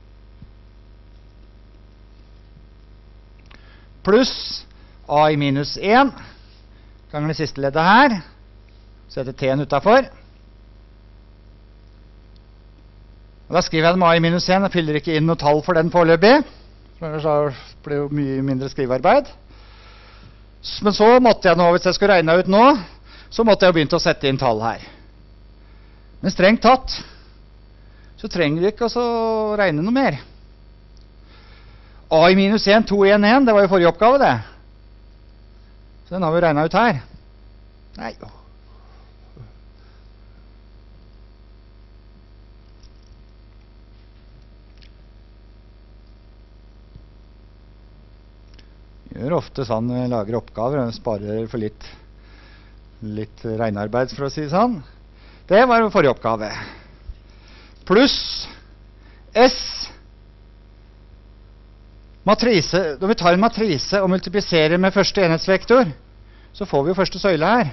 Pluss A i minus en, ganger det siste leddet her, setter T-en utenfor. Og da skriver jeg dem A i minus en, jeg fyller ikke inn noe tall for den foreløpig, for ellers blir det jo mye mindre skrivearbeid. Men så måtte jeg nå, hvis jeg skulle regne ut nå, så måtte jeg jo begynt å sette inn tall her. Men strengt tatt, så trenger vi ikke å regne noe mer. A i minus en, to, en, en, det var jo forrige oppgave det. Så den har vi regnet ut her. Nei, jo. Gjør ofte sånn, lager oppgaver, og sparer for litt, litt regnearbeid, for å si sånn. Det var jo forrige oppgave. Pluss S. Matrise, når vi tar en matrise og multipliserer med første enhetsvektor, så får vi jo første søyle her.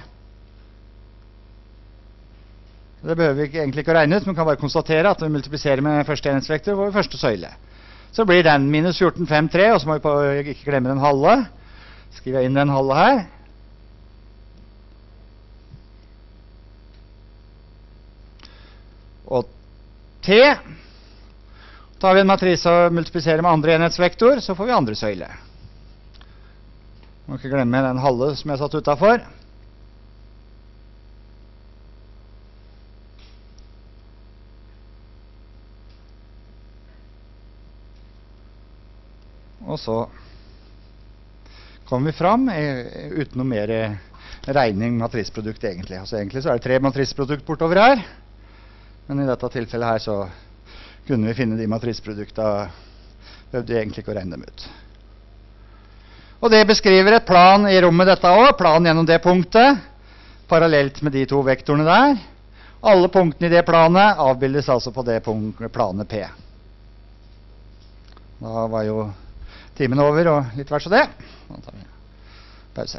Det behøver vi egentlig ikke å regne ut, men kan bare konstatere at når vi multipliserer med første enhetsvektor, får vi første søyle. Så blir den minus fjorten, fem, tre, og så må vi på, ikke glemme den halve. Skriver jeg inn den halve her. Og T. Tar vi en matrise og multipliserer med andre enhetsvektor, så får vi andre søyle. Må ikke glemme den halve som jeg satt utenfor. Og så kommer vi fram eh, uten noe mer eh, regning matriseprodukt egentlig. Altså egentlig så er det tre matriseprodukt bortover her. Men i dette tilfellet her så kunne vi finne de matriseproduktene, behøvde vi egentlig ikke å regne dem ut. Og det beskriver et plan i rommet dette også, plan gjennom det punktet, parallelt med de to vektorene der. Alle punktene i det planet avbildes altså på det planet P. Da var jo timen over og litt hvert så det. Da tar vi pause.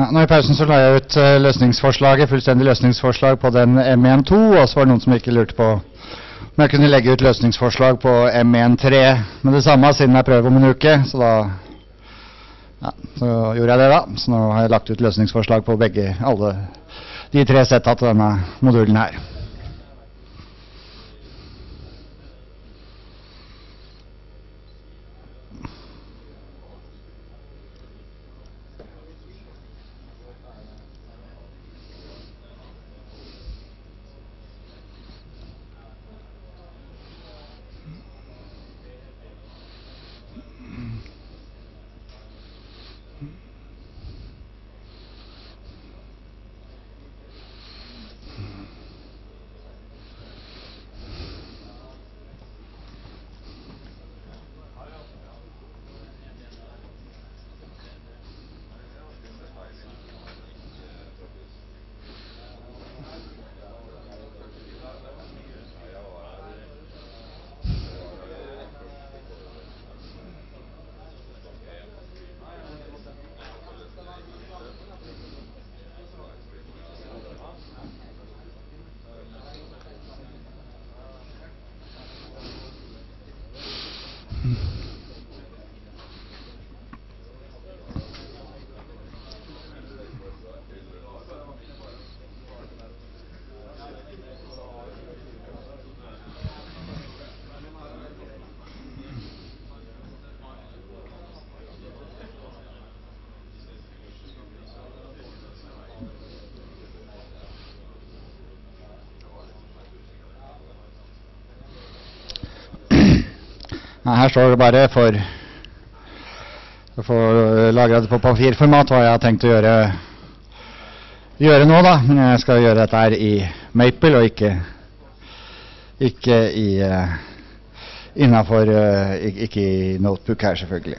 Ja, nå I pausen så la jeg ut uh, løsningsforslaget, fullstendig løsningsforslag på den M en to, og så var det noen som ikke lurte på om jeg kunne legge ut løsningsforslag på M en tre. Men det samme siden jeg prøver om en uke, så da ja, så gjorde jeg det da. Så nå har jeg lagt ut løsningsforslag på begge, alle de tre setta til denne modulen her. Nei, her står det bare for å få lagret det på papirformat hva jeg har tenkt å gjøre, gjøre nå da. Men jeg skal gjøre dette her I Maple og ikke, ikke I, uh, innenfor, uh, ikke I Notebook her selvfølgelig.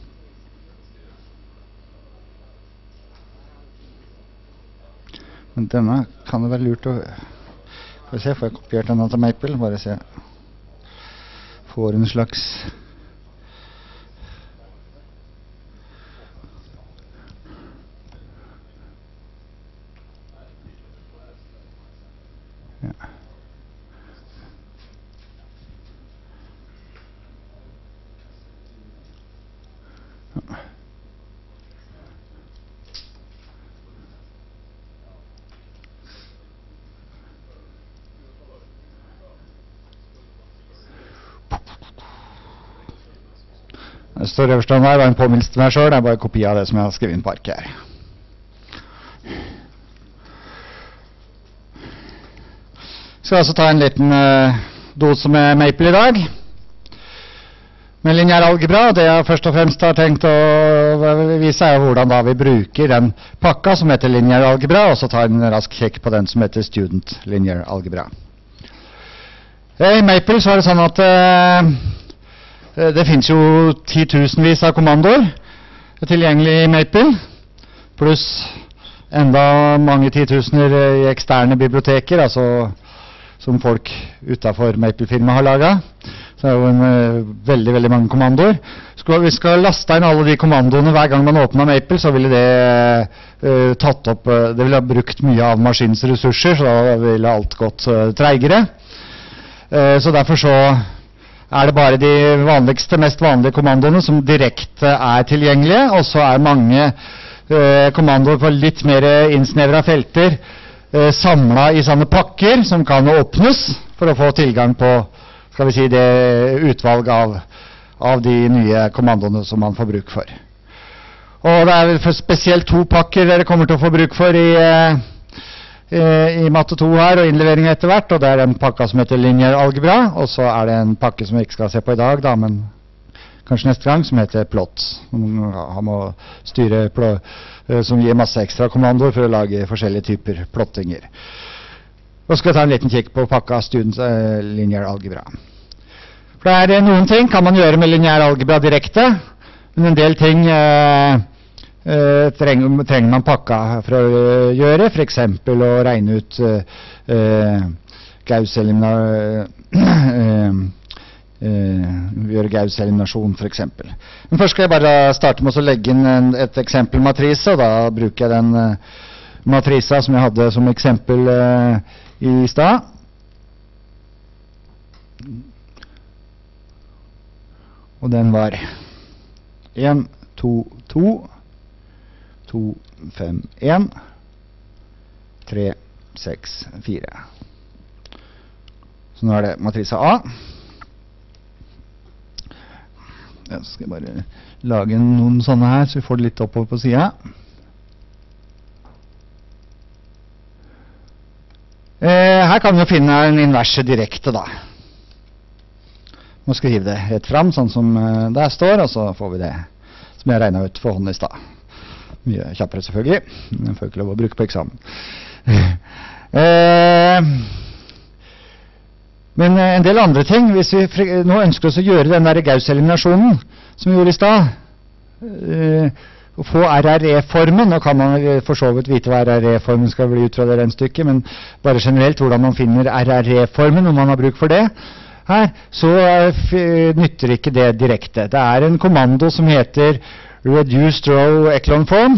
Men denne kan det være lurt å... Får vi se, får jeg kopiert denne til Maple? Bare se. Får en slags ja. Ja. Det står øverst om her, var en påminnelse til meg selv, det er bare en kopi av det som jeg har skrevet inn på arket her. Jeg skal altså ta en liten uh, dose med Maple I dag, med lineær algebra. Det jeg først og fremst har tenkt å vise er hvordan da vi bruker den pakka som heter lineær algebra, og så ta en rask kjekk på den som heter student linear algebra. I Maple så er det sånn at uh, det finnes jo titusenvis av kommandoer tilgjengelig I Maple, pluss enda mange titusener I eksterne biblioteker, altså som folk utenfor Maple-firmaet har laget. Så det er jo en, uh, veldig, veldig mange kommandoer. Skal vi skal laste inn alle de kommandoene hver gang man åpner Maple, så ville det uh, tatt opp, uh, det ville ha brukt mye av maskinens ressurser, så da ville alt gått uh, treigere. Uh, så derfor så er det bare de vanligste, mest vanlige kommandoene som direkte er tilgjengelige, og så er mange eh, kommandoer på litt mer innsnevra felter eh, samlet I sånne pakker som kan åpnes for å få tilgang på, skal vi si, det utvalg av, av de nye kommandoene som man får bruk for. Og det er for spesielt to pakker dere kommer til å få bruk for I eh, I matte to her, og innlevering etter hvert, og det er en pakke som heter linear algebra, og så er det en pakke som vi ikke skal se på I dag, da, men kanskje neste gang, som heter plot. Han må styre, som gir masse ekstra kommandoer for å lage forskjellige typer plottinger. Og så skal jeg ta en liten kikk på pakka student uh, linear algebra. For det er noen ting kan man gjøre med linear algebra direkte, men en del ting uh, Uh, trenger, trenger man pakka for å uh, gjøre, for eksempel å regne ut uh, uh, Gauss-eliminar uh, uh, uh, gjøre Gauss-eliminasjon for eksempel. Men først skal jeg bare starte med å legge inn en, et eksempel matrise, og da bruker jeg den uh, matrisa som jeg hadde som eksempel uh, i stad. Og den var en, to, to, to, fem, en, tre, seks, fire. Så nå er det matrisa A. Ja, så skal jeg bare lage noen sånne her, så vi får det litt oppover på siden. Eh, her kan vi jo finne en inverse direkte da. Nå skriver det rett frem, sånn som uh, der står, og så får vi det som jeg regnet ut for hånd i stad. Mye kjappere selvfølgelig, den får ikke lov å bruke på eksamen. eh, men uh, en del andre ting, hvis vi nå ønsker oss å gjøre den der Gauss-eliminasjonen som vi gjorde i stad, uh, å få R R E-formen, nå kan man for så vidt vite hva R R E-formen skal bli ut fra det regnestykket, men bare generelt hvordan man finner R R E-formen når man har bruk for det, her, så nytter ikke det direkte. Det er en kommando som heter Reduced Row Echelon Form.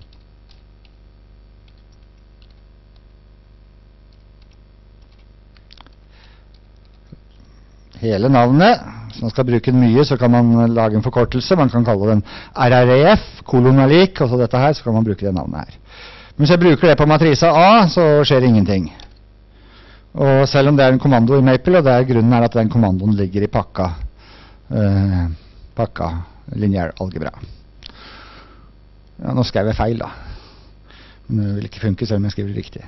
Hele navnet. Hvis man skal bruke den mye, så kan man lage en forkortelse. Man kan kalle den R R E F, kolon er lik, og så dette her, så kan man bruke det navnet her. Men hvis jeg bruker det på matrisa A, så skjer ingenting. Og selv om det er en kommando i Maple, og det er grunnen er at den kommandoen ligger i pakka, uh, pakka lineær algebra. Ja, nå skrev jeg feil da. Men det vil ikke funke selv om jeg skriver det riktig.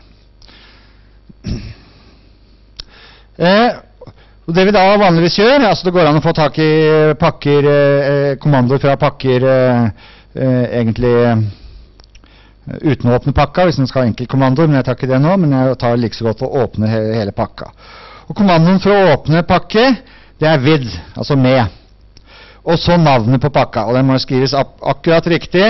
eh, og det vi da vanligvis gjør, altså det går an å få tak i pakker, eh, kommandoer fra pakker eh, eh, egentlig uten å åpne pakka, hvis den skal ha enkeltkommandoer, men jeg tar ikke det nå, men jeg tar like så godt å åpne he hele pakka. Og kommandoen for å åpne pakke, det er with, altså med. Og så navnet på pakka, og den må skrives akkurat riktig.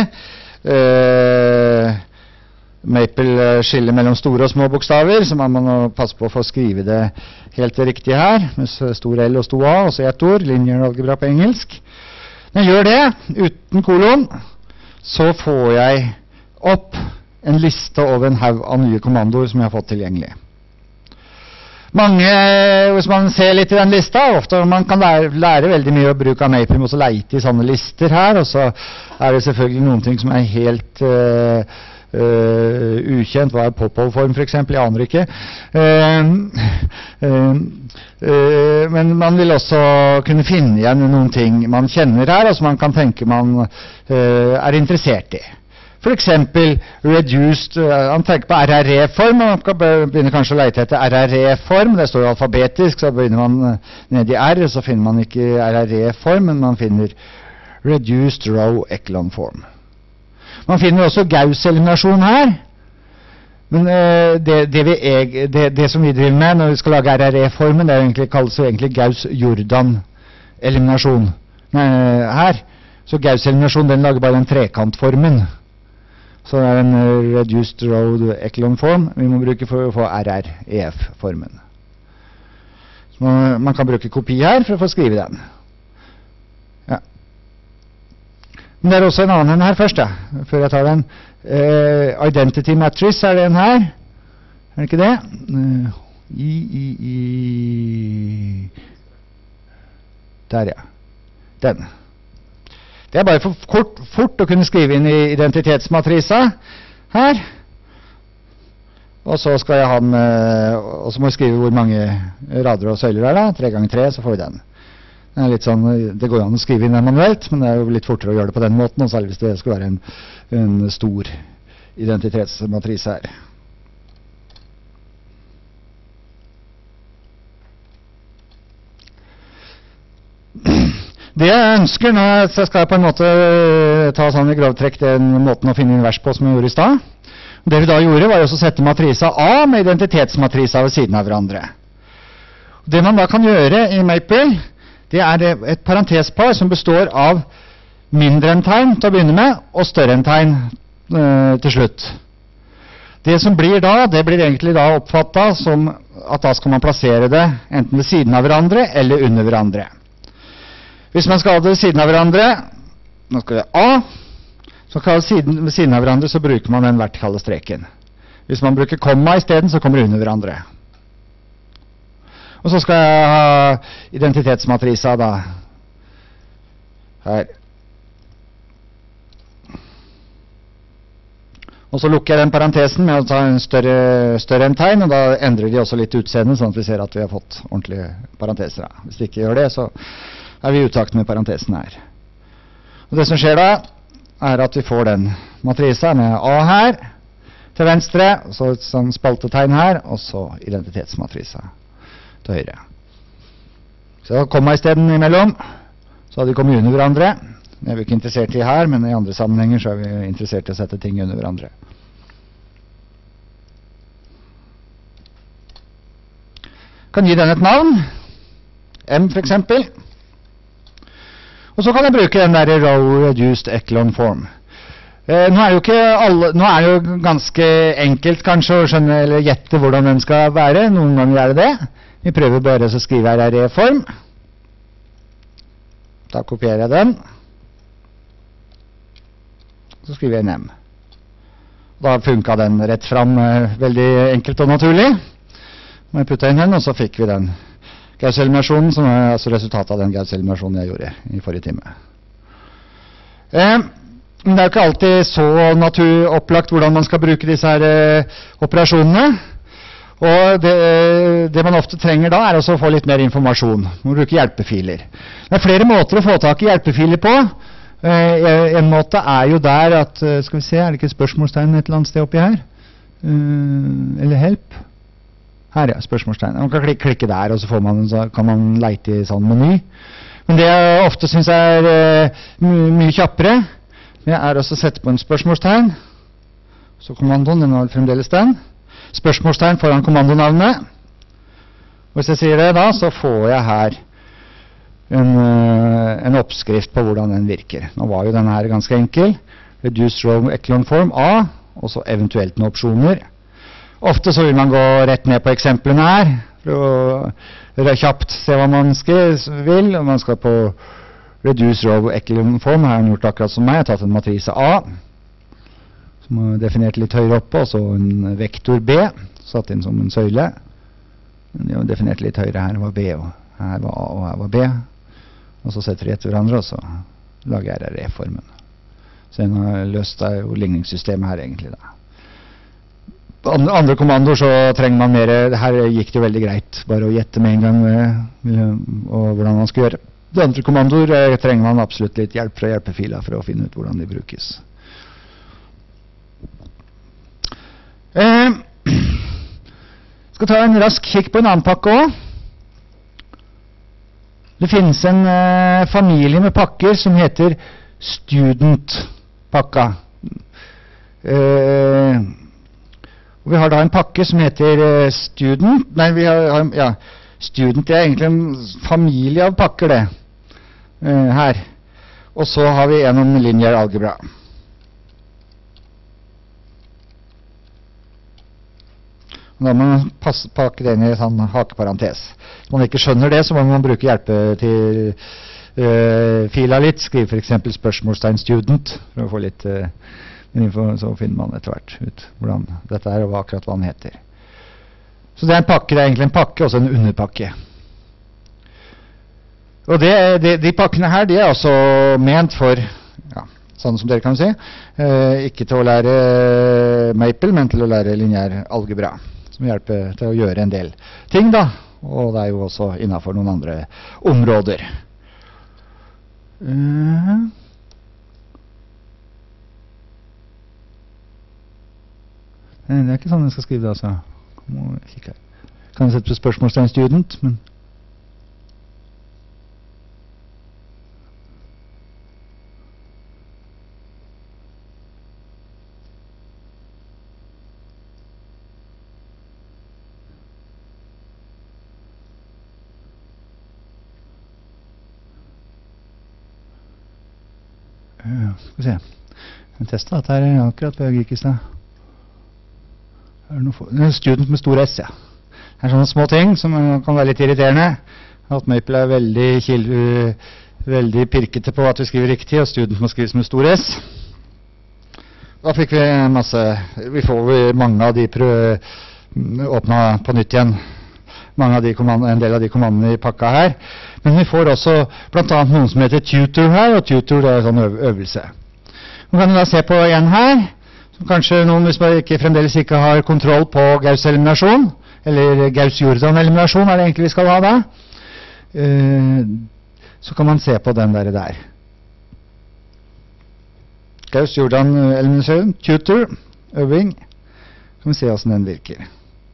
Uh, Maple skiller mellom store og små bokstaver, så man må passe på for å skrive det helt riktig her, med stor L og stor A, og så ett ord, linear algebra på engelsk. Når jeg gjør det, uten kolon, så får jeg opp en liste over en haug av nye kommandoer som jeg har fått tilgjengelig. Mange, hvis man ser litt i den lista, ofte man kan lære, lære veldig mye å bruke av Maple, og så leite i sånne lister her, og så er det selvfølgelig noen ting som er helt uh, uh, ukjent. Hva er pop-all-form for eksempel? Jeg aner ikke. Uh, uh, uh, men man vil også kunne finne igjen noen ting man kjenner her, og som man kan tenke man uh, er interessert i. For eksempel reduced, uh, han tenker på R R E-form, og man kan begynne kanskje å leite etter R R E-form, det står jo alfabetisk, så begynner man uh, ned i R, så finner man ikke R R E-form, men man finner reduced row echelon form. Man finner også Gauss-eliminasjon her, men uh, det, det, vi eg, det, det som vi driver med når vi skal lage R R E-formen, det er egentlig, kalles jo egentlig Gauss-Jordan-eliminasjon her. Så Gauss-eliminasjon, den lager bare den trekantformen. Så det er en uh, reduced row echelon form vi må bruke for å få R R E F-formen. Så man, man kan bruke kopi her for å få skrive den. Ja. Men det er også en annen en her først, ja, før jeg tar den. Uh, identity matrix er det en her. Er det ikke det? Uh, i, i, i. Der, ja. Den. Det er bare for kort, fort å kunne skrive inn i identitetsmatrisa her. Og så skal jeg ha den, og så må jeg skrive hvor mange rader og søyler er da. tre ganger tre, så får vi den. Det er litt sånn, det går jo an å skrive inn den manuelt, men det er jo litt fortere å gjøre det på den måten, og særlig hvis det skal være en, en stor identitetsmatrise her. Det jeg ønsker, nå skal jeg på en måte ta sånn i grovtrekk den måten å finne invers på som jeg gjorde i stad. Det vi da gjorde var også å sette matrisa A med identitetsmatrisa ved siden av hverandre. Det man da kan gjøre i Maple, det er et parentespar som består av mindre enn tegn til å begynne med, og større enn tegn øh, til slutt. Det som blir da, det blir egentlig da oppfattet som at da skal man plassere det enten ved siden av hverandre eller under hverandre. Hvis man skal ha det ved siden av hverandre, nå skal vi ha A, så skal det siden, ved siden av hverandre så bruker man den vertikale streken. Hvis man bruker komma i stedet, så kommer det under hverandre. Og så skal jeg ha identitetsmatrisa da. Her. Og så lukker jeg den parentesen med å ta en større, større enn tegn, og da endrer de også litt utseende, sånn at vi ser at vi har fått ordentlige parenteser. Da. Hvis de ikke gjør det, så er vi i utakt med parentesen her. Og det som skjer da, er at vi får den matrisa med A her, til venstre, og så et sånn spaltetegn her, og så identitetsmatrisa til høyre. Så da kommer jeg i stedet imellom, så hadde de kommet under hverandre. Det er vi ikke interessert i her, men i andre sammenhenger så er vi interessert i å sette ting under hverandre. Kan gi den et navn, M for eksempel. Og så kan jeg bruke den der row reduced echelon form. Eh, nå er det jo ikke alle, nå er det jo ganske enkelt kanskje å skjønne eller gjette hvordan den skal være. Noen ganger er det det. Vi prøver bare å skrive R R E-form. Da kopierer jeg den. Så skriver jeg en M. Da funket den rett fram eh, veldig enkelt og naturlig. Jeg puttet inn den, og så fikk vi den Gauss-eliminasjonen, som er altså resultatet av den Gauss-eliminasjonen jeg gjorde i forrige time. Eh, men det er jo ikke alltid så naturopplagt hvordan man skal bruke disse her eh, operasjonene. Og det, det man ofte trenger da, er også å få litt mer informasjon. Man må bruke hjelpefiler. Det er flere måter å få tak i hjelpefiler på. Uh, en måte er jo der at, uh, skal vi se, er det ikke spørsmålstegn et eller annet sted oppi her? Uh, eller help? Her ja, spørsmålstegn. Man kan klikke, klikke der, og så, får man, så kan man leite i sånn meny. Men det jeg ofte synes er uh, my mye kjappere, det er også å sette på en spørsmålstegn. Så kommandoen, den var fremdeles den. Spørsmålstegn foran kommandonavnet. Hvis jeg sier det da, så får jeg her En, en oppskrift på hvordan den virker. Nå var jo denne her ganske enkel. Reduce row echelon form A, og så eventuelt noen opsjoner. Ofte så vil man gå rett ned på eksemplene her, for å kjapt se hva man vil. Og man skal på reduce row echelon form, her har den gjort akkurat som meg. Jeg har tatt en matrise A, som er definert litt høyere oppe, og så en vektor B, satt inn som en søyle. Den er definert litt høyere, her var B, og her var A, og her var B. Og så setter de etter hverandre, og så lager jeg R R E-formen. Så jeg har løst det jo ligningssystemet her egentlig da. Andre, andre kommandoer så trenger man mer, her gikk det jo veldig greit, bare å gjette med en gang med, og hvordan man skal gjøre. De andre kommandoer eh, trenger man absolutt litt hjelp fra hjelpefiler for å finne ut hvordan de brukes. Eh, skal ta en rask kikk på en annen pakke også. Det finnes en uh, familie med pakker som heter Student-pakka. Uh, vi har da en pakke som heter uh, Student. Nei, vi har, ja, Student det er egentlig en familie av pakker det. Uh, her. Og så har vi en om linear algebra. Da må man passe, pakke det inn i en sånn hakeparentes. Hvis man ikke skjønner det, så må man bruke hjelpe til uh, fila litt. Skrive for eksempel spørsmålstegn student, for å få litt uh, info, så finner man etter hvert ut hvordan dette er, og hva akkurat hva den heter. Så det er en pakke, det er egentlig en pakke, og så en underpakke. Og det, det, de pakkene her, de er også ment for, ja, sånn som dere kan si, uh, ikke til å lære Maple, men til å lære linear algebra, som hjelper til å gjøre en del ting da, og det er jo også innenfor noen andre områder. Uh. Nei, det er ikke sånn jeg skal skrive det altså. Må kikke her. Kan jeg sette på spørsmålstegn student, men Uh, skal vi se. Jeg testet dette her akkurat på Gikis da. Er det noe for... Det er student med stor S, ja. Det er sånne små ting som kan være litt irriterende. At Maple er veldig kil, uh, veldig pirkete på at vi skriver riktig, og student må skrives med stor S. Da fikk vi masse, vi får mange av de prøv, åpna på nytt igjen, mange av de en del av de kommandene i pakka her. Men vi får også blant annet noen som heter tutor her, og tutor det er sånn øvelse. Nå kan vi da se på en her, som kanskje noen, hvis man ikke, fremdeles ikke har kontroll på Gauss-eliminasjon, eller Gauss-Jordan-eliminasjon er det egentlig vi skal ha da. Så kan man se på den der der. Gauss-Jordan-eliminasjon, tutor, øving. Kan vi se hvordan den virker.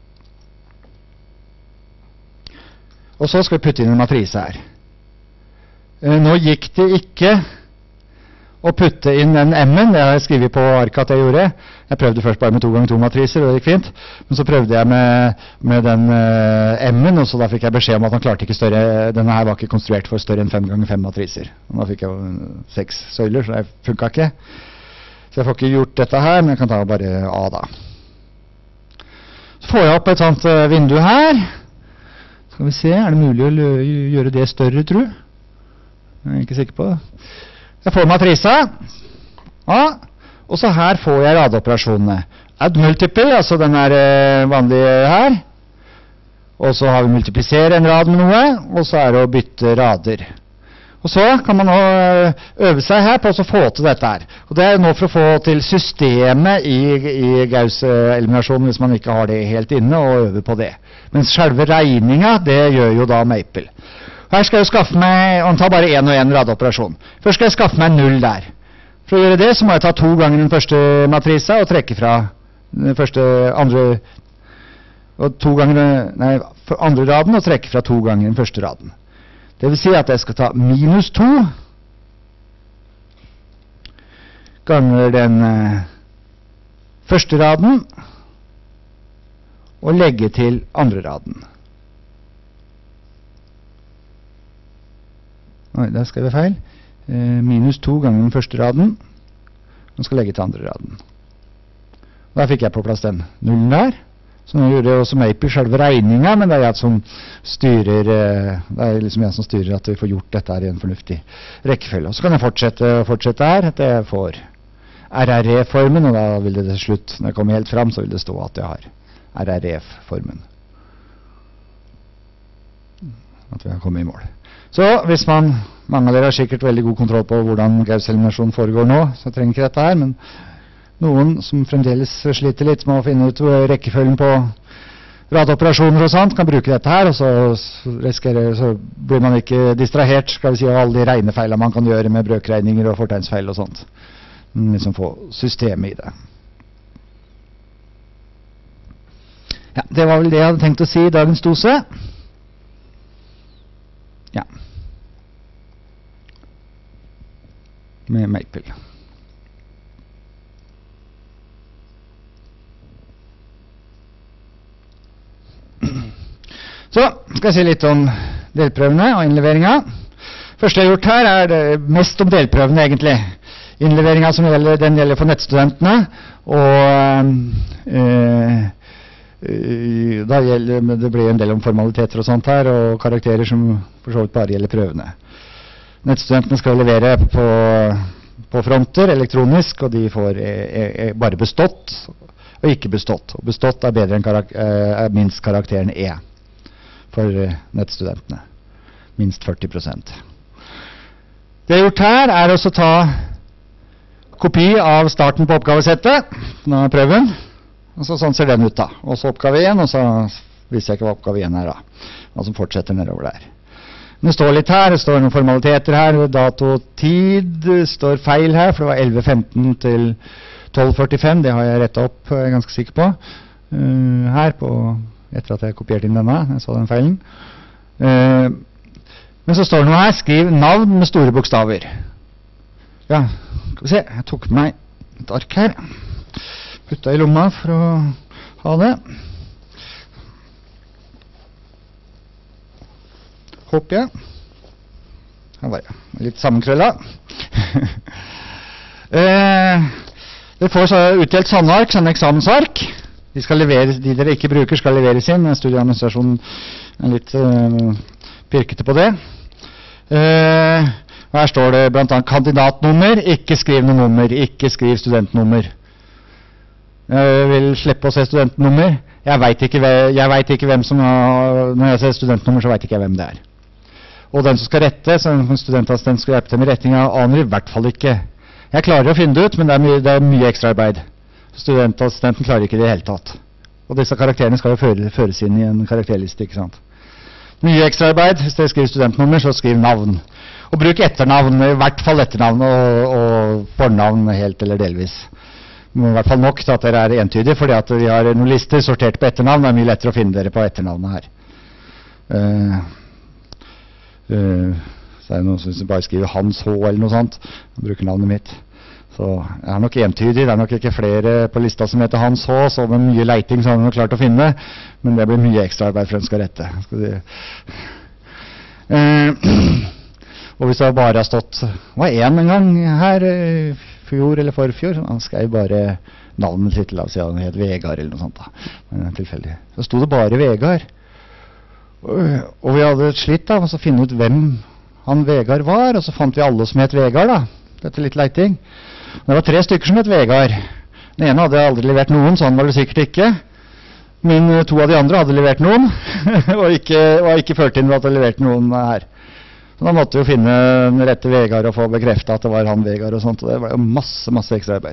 Og så skal vi putte inn en matrise her. Nå gikk det ikke å putte inn den M-en, det har jeg skrivet på arket at jeg gjorde. Jeg prøvde først bare med to ganger to matriser, og det gikk fint. Men så prøvde jeg med, med den uh, M-en, og så da fikk jeg beskjed om at han klarte ikke større, denne her var ikke konstruert for større enn fem ganger fem matriser. Og da fikk jeg jo seks søyler, så det funket ikke. Så jeg får ikke gjort dette her, men jeg kan ta bare A da. Så får jeg opp et sånt uh, vindu her. Skal vi se, er det mulig å gjøre det større, tror jeg? Jeg er ikke sikker på det. Jeg får matrisa, ja, og så her får jeg radoperasjonene. Add multiple, altså den er vanlige her. Og så har vi multiplisere en rad med noe, og så er det å bytte rader. Og så kan man nå øve seg her på å få til dette her. Og det er nå for å få til systemet i, i Gauss-eliminasjonen hvis man ikke har det helt inne, og øve på det. Mens selve regningen, det gjør jo da Maple. Her skal jeg skaffe meg, og ta bare en og en radoperasjon. Først skal jeg skaffe meg null der. For å gjøre det så må jeg ta to ganger den første matrisa og trekke fra den første, andre, og to ganger, nei, andre raden og trekke fra to ganger den første raden. Det vil si at jeg skal ta minus to ganger den uh, første raden og legge til andre raden. Oi, der skrev jeg feil. Eh, minus to ganger den første raden. Nå skal jeg legge til andre raden. Da fikk jeg på plass den nullen der. Så nå gjør det også Maple selve regningen, men det er jeg som styrer, eh, det er liksom jeg som styrer at vi får gjort dette her i en fornuftig rekkefølge. Og så kan jeg fortsette og fortsette her, at jeg får R R E-formen, og da vil det til slutt, når jeg kommer helt frem, så vil det stå at jeg har R R E-formen. At vi har kommet i mål. Så hvis man, mange av dere har sikkert veldig god kontroll på hvordan Gauss-eliminasjon foregår nå, så trenger ikke dette her, men noen som fremdeles sliter litt med å finne ut rekkefølgen på radoperasjoner og sånt, kan bruke dette her, og så, riskerer, så blir man ikke distrahert, skal vi si, av alle de regnefeilene man kan gjøre med brøkregninger og fortegnsfeil og sånt. Liksom få systemet i det. Ja, det var vel det jeg hadde tenkt å si i dagens dose. Ja. Med Maple. Så skal jeg si litt om delprøvene og innleveringa. Første jeg har gjort her er det mest om delprøvene egentlig. Innleveringa som gjelder, den gjelder for nettstudentene, og øh, Da gjelder, det blir en del om formaliteter og sånt her, og karakterer som for så vidt bare gjelder prøvene. Nettstudentene skal levere på, på fronter elektronisk, og de får er, er bare bestått og ikke bestått. Og bestått er bedre enn karak er minst karakteren E for nettstudentene. Minst førti prosent. Det jeg har gjort her er også ta kopi av starten på oppgavesettet, denne prøven. Og så sånn ser den ut da. Og så oppgave én, og så viser jeg ikke hva oppgave én er da. Og så fortsetter nedover der. Men det står litt her, det står noen formaliteter her, dato og tid, det står feil her, for det var elleve femten til tolv førtifem, det har jeg rettet opp, jeg er ganske sikker på. Uh, her, på, etter at jeg kopierte inn denne, jeg så den feilen. Uh, men så står det noe her, skriv navn med store bokstaver. Ja, skal vi se, jeg tok med meg et ark her. Putta i lomma for å ha det. Håper jeg. Her var jeg. Litt sammenkrølla. eh, dere får så utdelt sånne ark, sånne eksamensark. De, skal leveres, de dere ikke bruker skal leveres inn. Studieadministrasjonen er litt eh, pirkete på det. Eh, Her står det blant annet kandidatnummer, ikke skriv noe nummer, ikke skriv studentnummer. Jeg vil slippe å se studentnummer. Jeg vet ikke, jeg vet ikke hvem som har, når jeg ser studentnummer så vet ikke jeg hvem det er. Og den som skal rette, så en studentassistent skal hjelpe til med retting, jeg aner i hvert fall ikke. Jeg klarer å finne det ut, men det er mye, det er mye ekstra arbeid. Studentassistenten klarer ikke det i hele tatt. Og disse karakterene skal jo føre, føres inn i en karakterliste, ikke sant? Mye ekstra arbeid. Hvis dere skriver studentnummer, så skriv navn. Og bruk etternavn, i hvert fall etternavn og, og fornavn helt eller delvis. Men i hvert fall nok til at dere er entydige, fordi at vi har noen lister sortert på etternavn. Det er mye lettere å finne dere på etternavnet her. Uh, uh, så er det noen som bare skriver Hans H eller noe sånt. Og bruker navnet mitt. Så jeg er nok entydig. Det er nok ikke flere på lista som heter Hans H, så med mye leiting så har vi nok klart å finne. Men det blir mye ekstra arbeid for den skal rette. Skal de... uh, Og hvis jeg bare har stått, det var en en gang her, fjor eller forfjor, han skrev bare navnet sitt, la oss si han het Vegard eller noe sånt da, men tilfeldig. Så stod det bare Vegard. Og, og vi hadde slitt da, og så finne ut hvem han Vegard var, og så fant vi alle som het Vegard da, dette litt leiting. Det var tre stykker som het Vegard. Den ene hadde aldri levert noen, så han var det sikkert ikke. Men to av de andre hadde levert noen, og ikke, og ikke ført inn at de hadde levert noen her. Så da måtte vi jo finne den rette Vegard og få bekreftet at det var han Vegard og sånt, og det var jo masse, masse ekstra arbeid.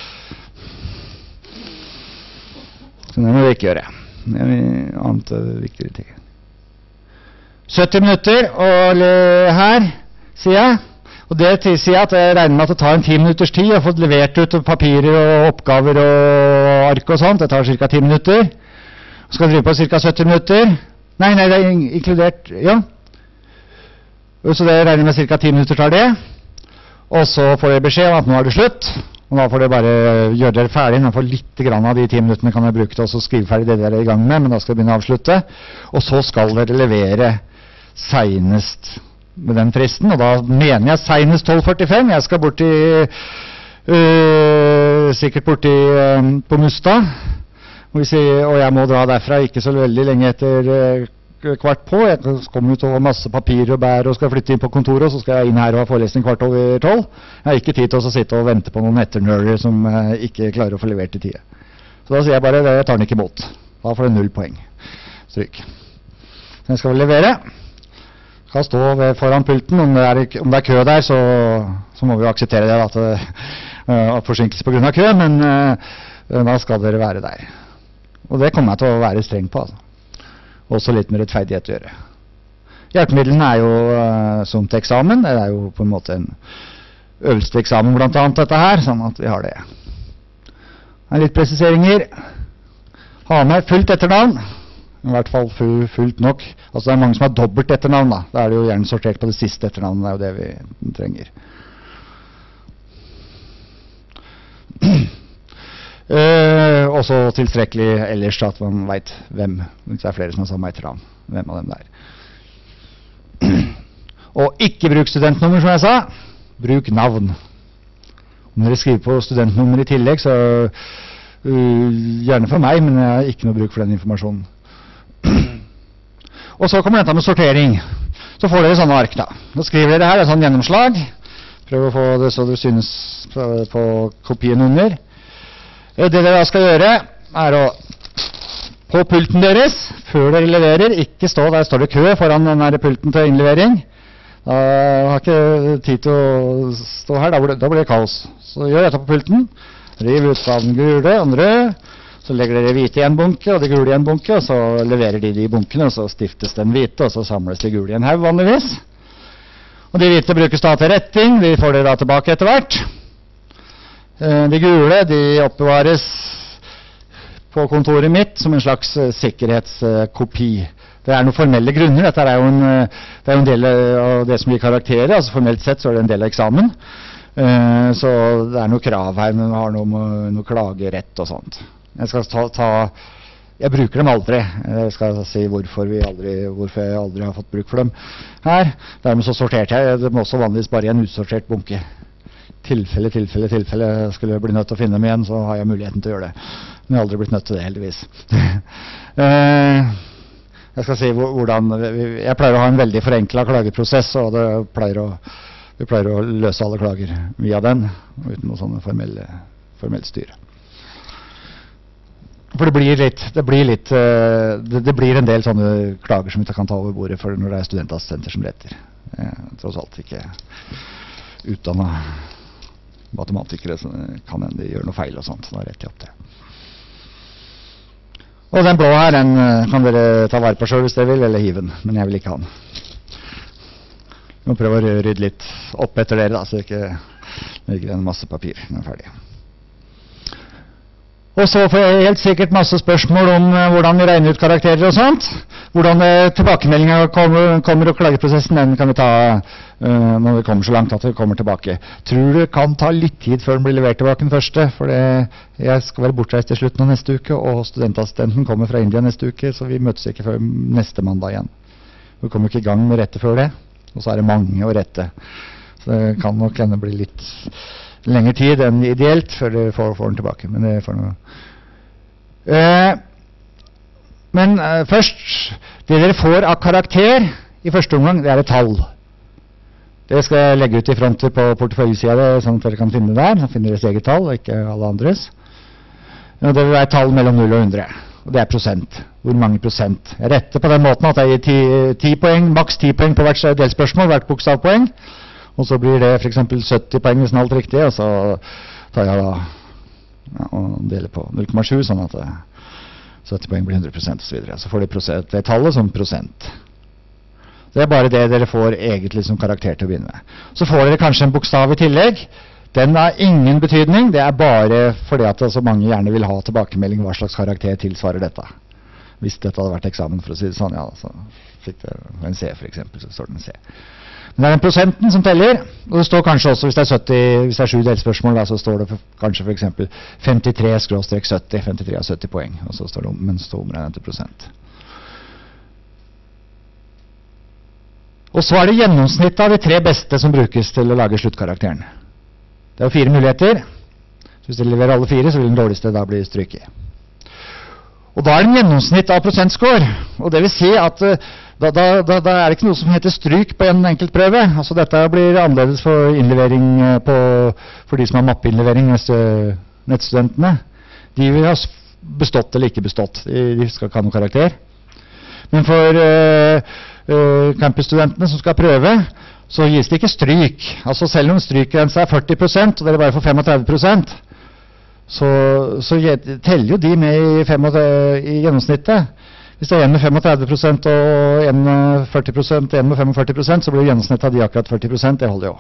Så det må vi ikke gjøre. Det er en annen viktigere ting. sytti minutter og her, sier jeg. Og det sier jeg at jeg regner med at det tar en ti minutters tid å få levert ut papirer og oppgaver og ark og sånt. Det tar cirka ti minutter. Skal drive på cirka sytti minutter. Nei, nei, det er inkludert, ja. Så det regner med cirka ti minutter tar det. Og så får dere beskjed om at nå er det slutt. Og da får dere bare gjøre dere ferdig. Nå får litt grann av de ti minuttene kan dere bruke til å skrive ferdig det dere er i gang med, men da skal dere begynne å avslutte. Og så skal dere levere senest med den fristen, og da mener jeg senest tolv førtifem. Jeg skal bort i, øh, sikkert bort i, øh, på Mustad. Og jeg må dra derfra ikke så veldig lenge etter øh, kvart på. Jeg kommer ut over masse papir og bær og skal flytte inn på kontoret, og så skal jeg inn her og ha forelesning kvart over tolv. Jeg har ikke tid til å sitte og vente på noen etternører som eh, ikke klarer å få levert i tide. Så da sier jeg bare det, jeg tar den ikke imot. Da får det null poeng. Stryk. Så jeg skal vel levere. Jeg skal stå ved foran pulten. Om det er, om det er kø der, så, så må vi jo akseptere det, at det er forsinkelse på grunn av kø, men uh, da skal dere være der. Og det kommer jeg til å være streng på, altså. Også litt med rettferdighet å gjøre. Hjelpemidlene er jo uh, som til eksamen. Det er jo på en måte en øverste eksamen blant annet dette her, sånn at vi har det. Det er litt presiseringer. Ha med fullt etternavn. I hvert fall fullt nok. Altså det er mange som har dobbelt etternavn da. Da er det jo gjerne sortert på det siste etternavnet. Det er jo det vi trenger. Uh, også tilstrekkelig ellers at man vet hvem, hvis det er flere som har samme etternavn, hvem av dem det er. Og ikke bruk studentnummer, som jeg sa. Bruk navn. Om dere skriver på studentnummer i tillegg, så uh, gjerne for meg, men jeg har ikke noe bruk for den informasjonen. Og så kommer dette med sortering. Så får dere sånne ark da. Da skriver dere her, det er sånn gjennomslag. Prøv å få det så det synes på, på kopien under. Det dere da skal gjøre er å på pulten deres, før dere leverer, ikke stå, der står det kø foran denne pulten til innlevering. Da har ikke tid til å stå her, da blir det, da blir det kaos. Så gjør dette på pulten. Riv ut av den gule og den røde. Så legger dere hvite i en bunke, og det gule i en bunke, og så leverer de de bunkene, og så stiftes den hvite, og så samles de gule i en haug vanligvis. Og de hvite brukes da til retting, de får dere da tilbake etter hvert. De gule, de oppbevares på kontoret mitt som en slags sikkerhetskopi. Det er noen formelle grunner. Dette er jo en, det er jo en del av det som gir karakterer. Altså formelt sett så er det en del av eksamen. Så det er noen krav her, men vi har noe, noe klagerett og sånt. Jeg skal ta, ta jeg bruker dem aldri. Jeg skal si hvorfor, vi aldri, hvorfor jeg aldri har fått bruk for dem her. Dermed så sorterte jeg. Det må også vanligvis bare i en utsortert bunke. Tilfelle, tilfelle, tilfelle skulle jeg bli nødt til å finne dem igjen, så har jeg muligheten til å gjøre det. Men jeg har aldri blitt nødt til det, heldigvis. Jeg skal si hvordan, jeg pleier å ha en veldig forenklet klageprosess, og det pleier å Vi pleier å løse alle klager via den, uten noe sånne formelle, formelle styre. For det blir litt, det blir litt, uh, det, det blir en del sånne klager som vi kan ta over bordet for når det er studentassistenter som retter. Eh, tross alt ikke utdannet matematikere, så kan hende de gjør noe feil og sånt, så da retter jeg opp det. Og den blå her, den kan dere ta vare på selv hvis dere vil, eller hive den, men jeg vil ikke ha den. Vi må prøve å rydde litt opp etter dere da, så det ikke ligger en masse papir når den er ferdig. Og så får jeg helt sikkert masse spørsmål om uh, hvordan vi regner ut karakterer og sånt. Hvordan uh, tilbakemeldingen kommer, kommer og klageprosessen, den kan vi ta uh, når vi kommer så langt at vi kommer tilbake. Tror det kan ta litt tid før den blir levert tilbake den første, for det, jeg skal være bortreist til slutten av neste uke, og studentassistenten kommer fra India neste uke, så vi møtes ikke før neste mandag igjen. Vi kommer ikke i gang med rette før det, og så er det mange å rette. Så det kan nok hende bli litt lengre tid enn ideelt før du får, får den tilbake, men det får noe. Eh, men eh, først, det dere får av karakter i første omgang, det er et tall. Det skal jeg legge ut i fronter på porteføljesiden, sånn at dere kan finne det der, så finner deres eget tall, ikke alle andres. Og det vil være et tall mellom null og hundre, og det er prosent. Hvor mange prosent? Jeg retter på den måten at jeg gir ti poeng, maks ti poeng på hvert delspørsmål, hvert bokstavpoeng. Og så blir det for eksempel sytti poeng hvis den er alt riktig, og så tar jeg da ja, og deler på null komma sju, sånn at sytti poeng blir hundre prosent og så videre. Så får de prosent, det tallet som prosent. Det er bare det dere får egentlig som karakter til å begynne med. Så får dere kanskje en bokstav i tillegg. Den har ingen betydning, det er bare fordi at så mange gjerne vil ha tilbakemelding hva slags karakter tilsvarer dette. Hvis dette hadde vært eksamen, for å si det sånn, ja, så fikk det en C for eksempel, så står det en C. Men det er den prosenten som teller, og det står kanskje også, hvis det er, sytti, hvis det er sju delspørsmål, da, så står det for, kanskje for eksempel femtitre skråstrek sytti, femtitre av sytti poeng, og så står det om, mens det omregnet til prosent. Og så er det gjennomsnittet av de tre beste som brukes til å lage sluttkarakteren. Det er jo fire muligheter. Så hvis dere leverer alle fire, så vil den dårligste da bli stryket. Og da er det en gjennomsnitt av prosentscore, og det vil si at Da, da, da, da er det ikke noe som heter stryk på en enkelt prøve. Altså dette blir annerledes for innlevering på, for de som har mappeinnlevering, nettstudentene. De vil ha bestått eller ikke bestått. De, de skal ikke ha noen karakter. Men for uh, uh, campusstudentene som skal prøve, så gis det ikke stryk. Altså selv om strykgrensa er førti prosent, og dere bare får femogtredve prosent, så, så teller jo de med i, femogtredve, i gjennomsnittet. Hvis det er en med femogtredve prosent og en med førti prosent, en med femogførti prosent, så blir gjennomsnittet av de akkurat førti prosent, det holder jo.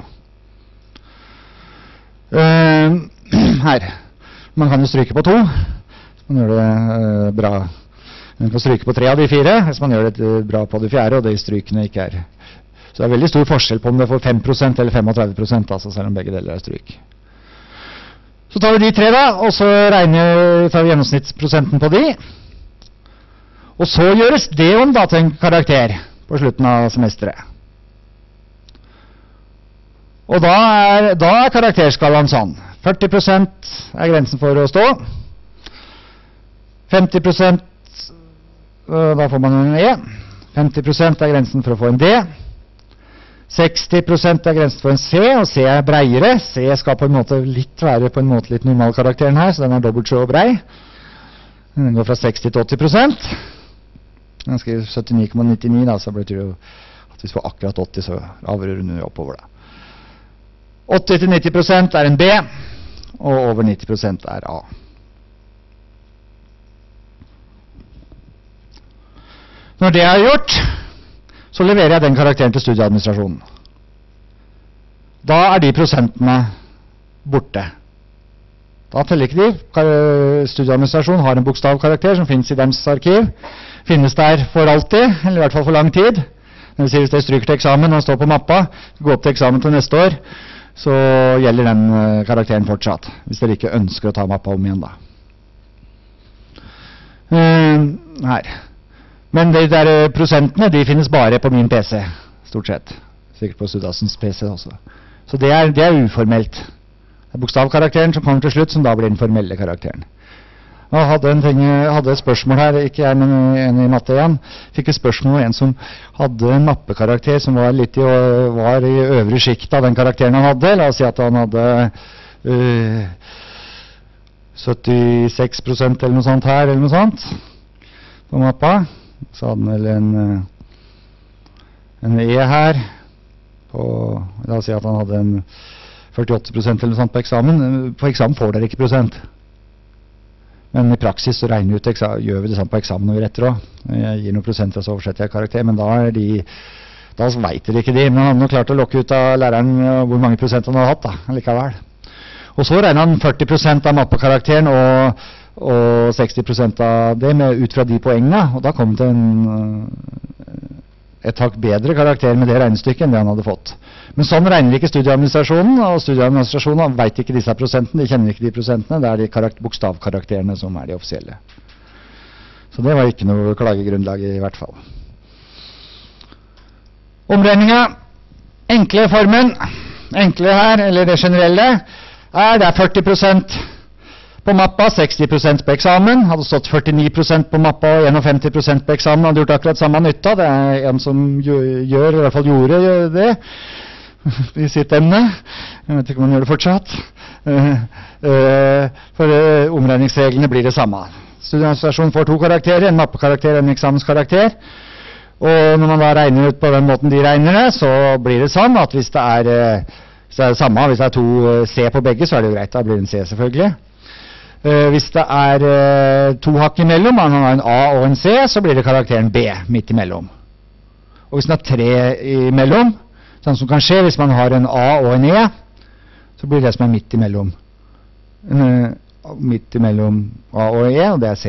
Uh, her. Man kan jo stryke på to, hvis man gjør det uh, bra. Man kan stryke på tre av de fire, hvis man gjør det bra på de fjerde, og de strykene ikke er. Så det er veldig stor forskjell på om det får fem prosent eller femogtredve prosent, altså selv om begge deler er stryk. Så tar vi de tre da, og så regner, tar vi gjennomsnittsprosenten på de. Og så gjøres det om da til en karakter på slutten av semesteret. Og da er, da er karakterskalaen sånn. førti prosent er grensen for å stå. femti prosent, da får man en E. femti prosent er grensen for å få en D. seksti prosent er grensen for en C, og C er breiere. C skal på en måte litt være på en måte litt normalkarakteren her, så den er dobbelt så brei. Den går fra seksti til åtti prosent. Jeg skriver syttini komma nittini, da, så betyr det jo at hvis vi får akkurat åtti, så avrunder vi oppover da. åtti til nitti prosent er en B, og over nitti prosent er A. Når det er gjort, så leverer jeg den karakteren til studieadministrasjonen. Da er de prosentene borte. Da teller ikke de. Studieadministrasjonen har en bokstavkarakter som finnes i deres arkiv. Finnes der for alltid, eller i hvert fall for lang tid. Det vil si hvis dere stryker til eksamen og står på mappa, går opp til eksamen til neste år, så gjelder den karakteren fortsatt. Hvis dere ikke ønsker å ta mappa om igjen da. Uh, her. Men de der prosentene, de finnes bare på min P C, stort sett. Sikkert på Studasens P C også. Så det er, det er uformelt. Det er bokstavkarakteren som kommer til slutt, som da blir den formelle karakteren. Jeg hadde, en ting, jeg hadde et spørsmål her, ikke jeg, men en i matte igjen. Fikk et spørsmål om en som hadde en mappekarakter som var litt i, var i øvre skikt av den karakteren han hadde. La oss si at han hadde uh, syttiseks prosent eller noe sånt her, eller noe sånt, på mappa. Så hadde han vel en, en E her, på, la oss si at han hadde en førtiåtte prosent eller noe sånt på eksamen. På eksamen får dere ikke prosent. Men i praksis så regner vi ut, gjør vi det samme på eksamen når vi retter også. Jeg gir noen prosenter og så oversetter jeg karakter, men da er de, da vet dere ikke de. Men han har nok klart å lokke ut av læreren hvor mange prosent han har hatt da, likevel. Og så regner han førti prosent av mappekarakteren og, og seksti prosent av det med, ut fra de poengene. Og da kom det en, et takk bedre karakter med det regnestykket enn det han hadde fått. Men sånn regner ikke studieadministrasjonen, og studieadministrasjonen vet ikke disse prosentene, de kjenner ikke de prosentene, det er de karakt- bokstavkarakterene som er de offisielle. Så det var ikke noe klagegrunnlag i hvert fall. Omregninga, enkle formen, enkle her, eller det generelle, er det er førti prosent på mappa, seksti prosent på eksamen. Hadde stått førtini prosent på mappa og femtién prosent på eksamen, hadde gjort akkurat samme nytta. Det er en som gjør, i hvert fall gjorde det i sitt emne. Jeg vet ikke om han gjør det fortsatt. Uh, uh, for uh, omregningsreglene blir det samme. Studieadministrasjonen får to karakterer, en mappekarakter og en eksamenskarakter. Og når man da regner ut på den måten de regner det, så blir det sånn at hvis det er, uh, hvis det er det samme, hvis det er to uh, C på begge, så er det jo greit, da blir det en C selvfølgelig. Uh, hvis det er uh, to hakk imellom, man har en A og en C, så blir det karakteren B midt imellom. Og hvis det er tre imellom, sånn som kan skje hvis man har en A og en E, så blir det som er midt imellom. Uh, midt imellom A og E, og det er C.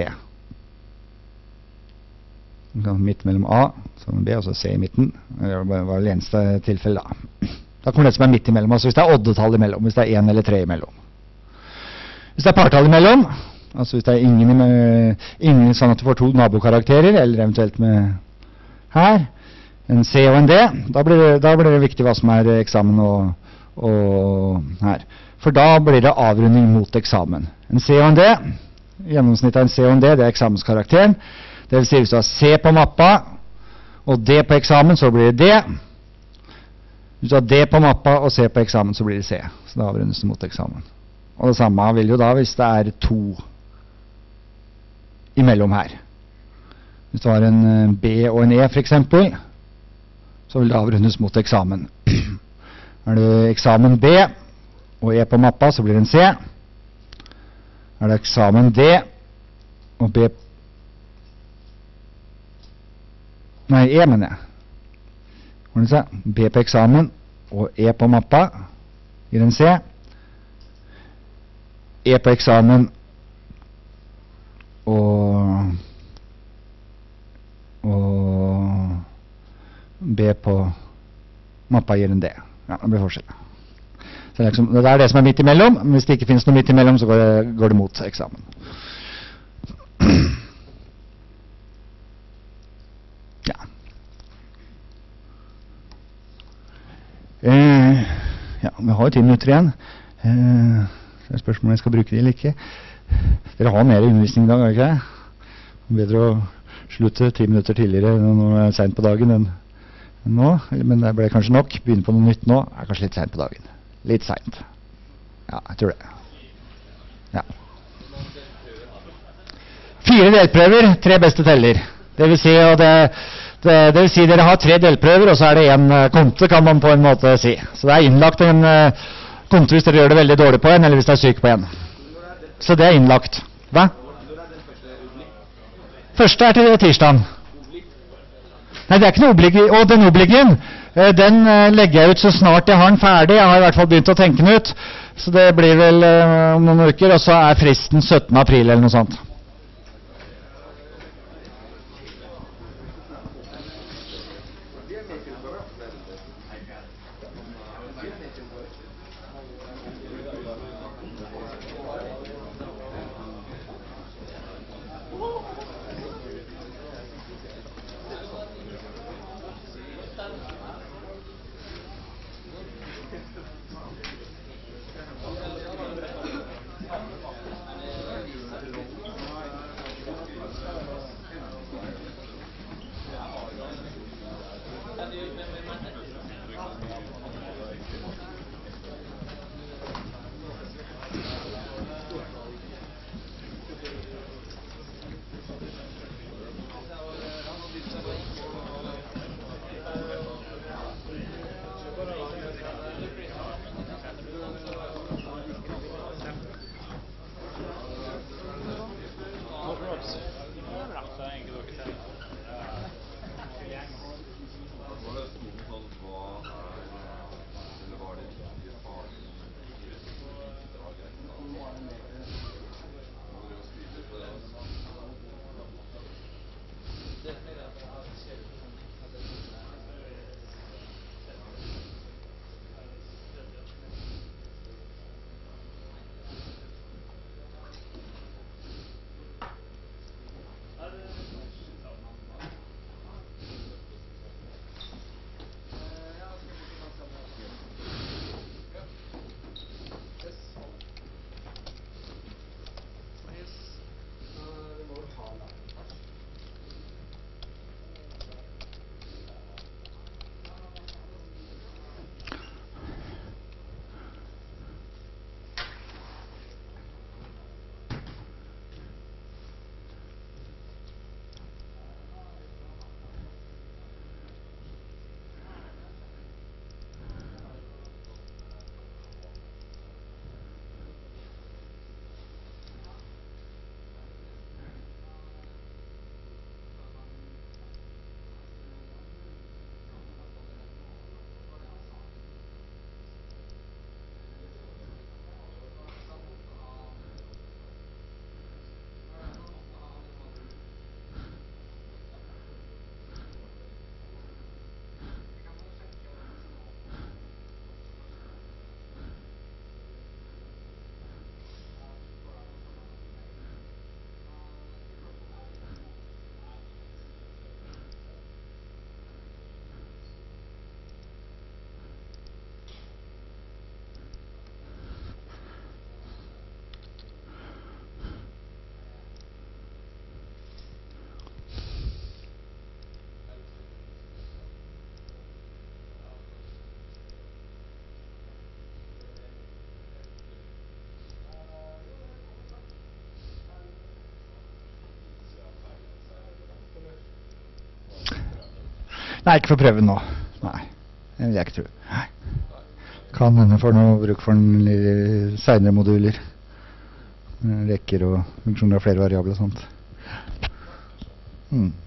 Midt mellom A, så B, og så C i midten. Det var det eneste tilfellet da. Da kommer det som er midt imellom, altså hvis det er oddetall imellom, hvis det er en eller tre imellom. Hvis det er partall imellom, altså hvis det er ingen, ingen sånn at du får to nabokarakterer, eller eventuelt med her, en C og en D, da blir det, da blir det viktig hva som er eksamen og, og her. For da blir det avrunding mot eksamen. En C og en D, gjennomsnittet av en C og en D, det er eksamenskarakteren. Det vil si hvis du har C på mappa, og D på eksamen, så blir det D. Hvis du har D på mappa og C på eksamen, så blir det C. Så da avrundes det mot eksamen. Og det samme vil jo da hvis det er to imellom her. Hvis du har en B og en E for eksempel, så vil det avrundes mot eksamen. Er det eksamen B og E på mappa, så blir det en C. Er det eksamen D og B Nei, E mener jeg. B på eksamen og E på mappa gir en C. E på eksamen og og B på mappa gir en D. Ja, det blir forskjell. Så det er, liksom, det er det som er midt imellom, men hvis det ikke finnes noe midt imellom, så går det, går det mot eksamen. Ja. Eh, ja, vi har jo ti minutter igjen. Eh, det er spørsmålet om jeg skal bruke det eller ikke. Dere har mer undervisning i dag, har dere ikke? Bedre å slutte ti minutter tidligere når det er sent på dagen enn nå, men det ble kanskje nok. Begynne på noe nytt nå er kanskje litt sent på dagen. Litt sent. Ja, jeg tror det. Ja. Fire delprøver, tre beste teller. Det vil si, og det, det, det vil si dere har tre delprøver, og så er det en konte, kan man på en måte si. Så det er innlagt en konte hvis dere gjør det veldig dårlig på en, eller hvis det er syk på en. Så det er innlagt. Hva? Første er til tirsdagen. Nei, det er ikke noe oblig. Og den obligen, den legger jeg ut så snart jeg har den ferdig. Jeg har i hvert fall begynt å tenke den ut. Så det blir vel om noen uker, og så er fristen syttende april eller noe sånt. Nei, ikke for prøven nå. Nei, det vil jeg ikke tro. Nei. Kan hende for noe bruk for den i senere moduler. Rekker og funksjoner av flere variabler og sånt. Mm.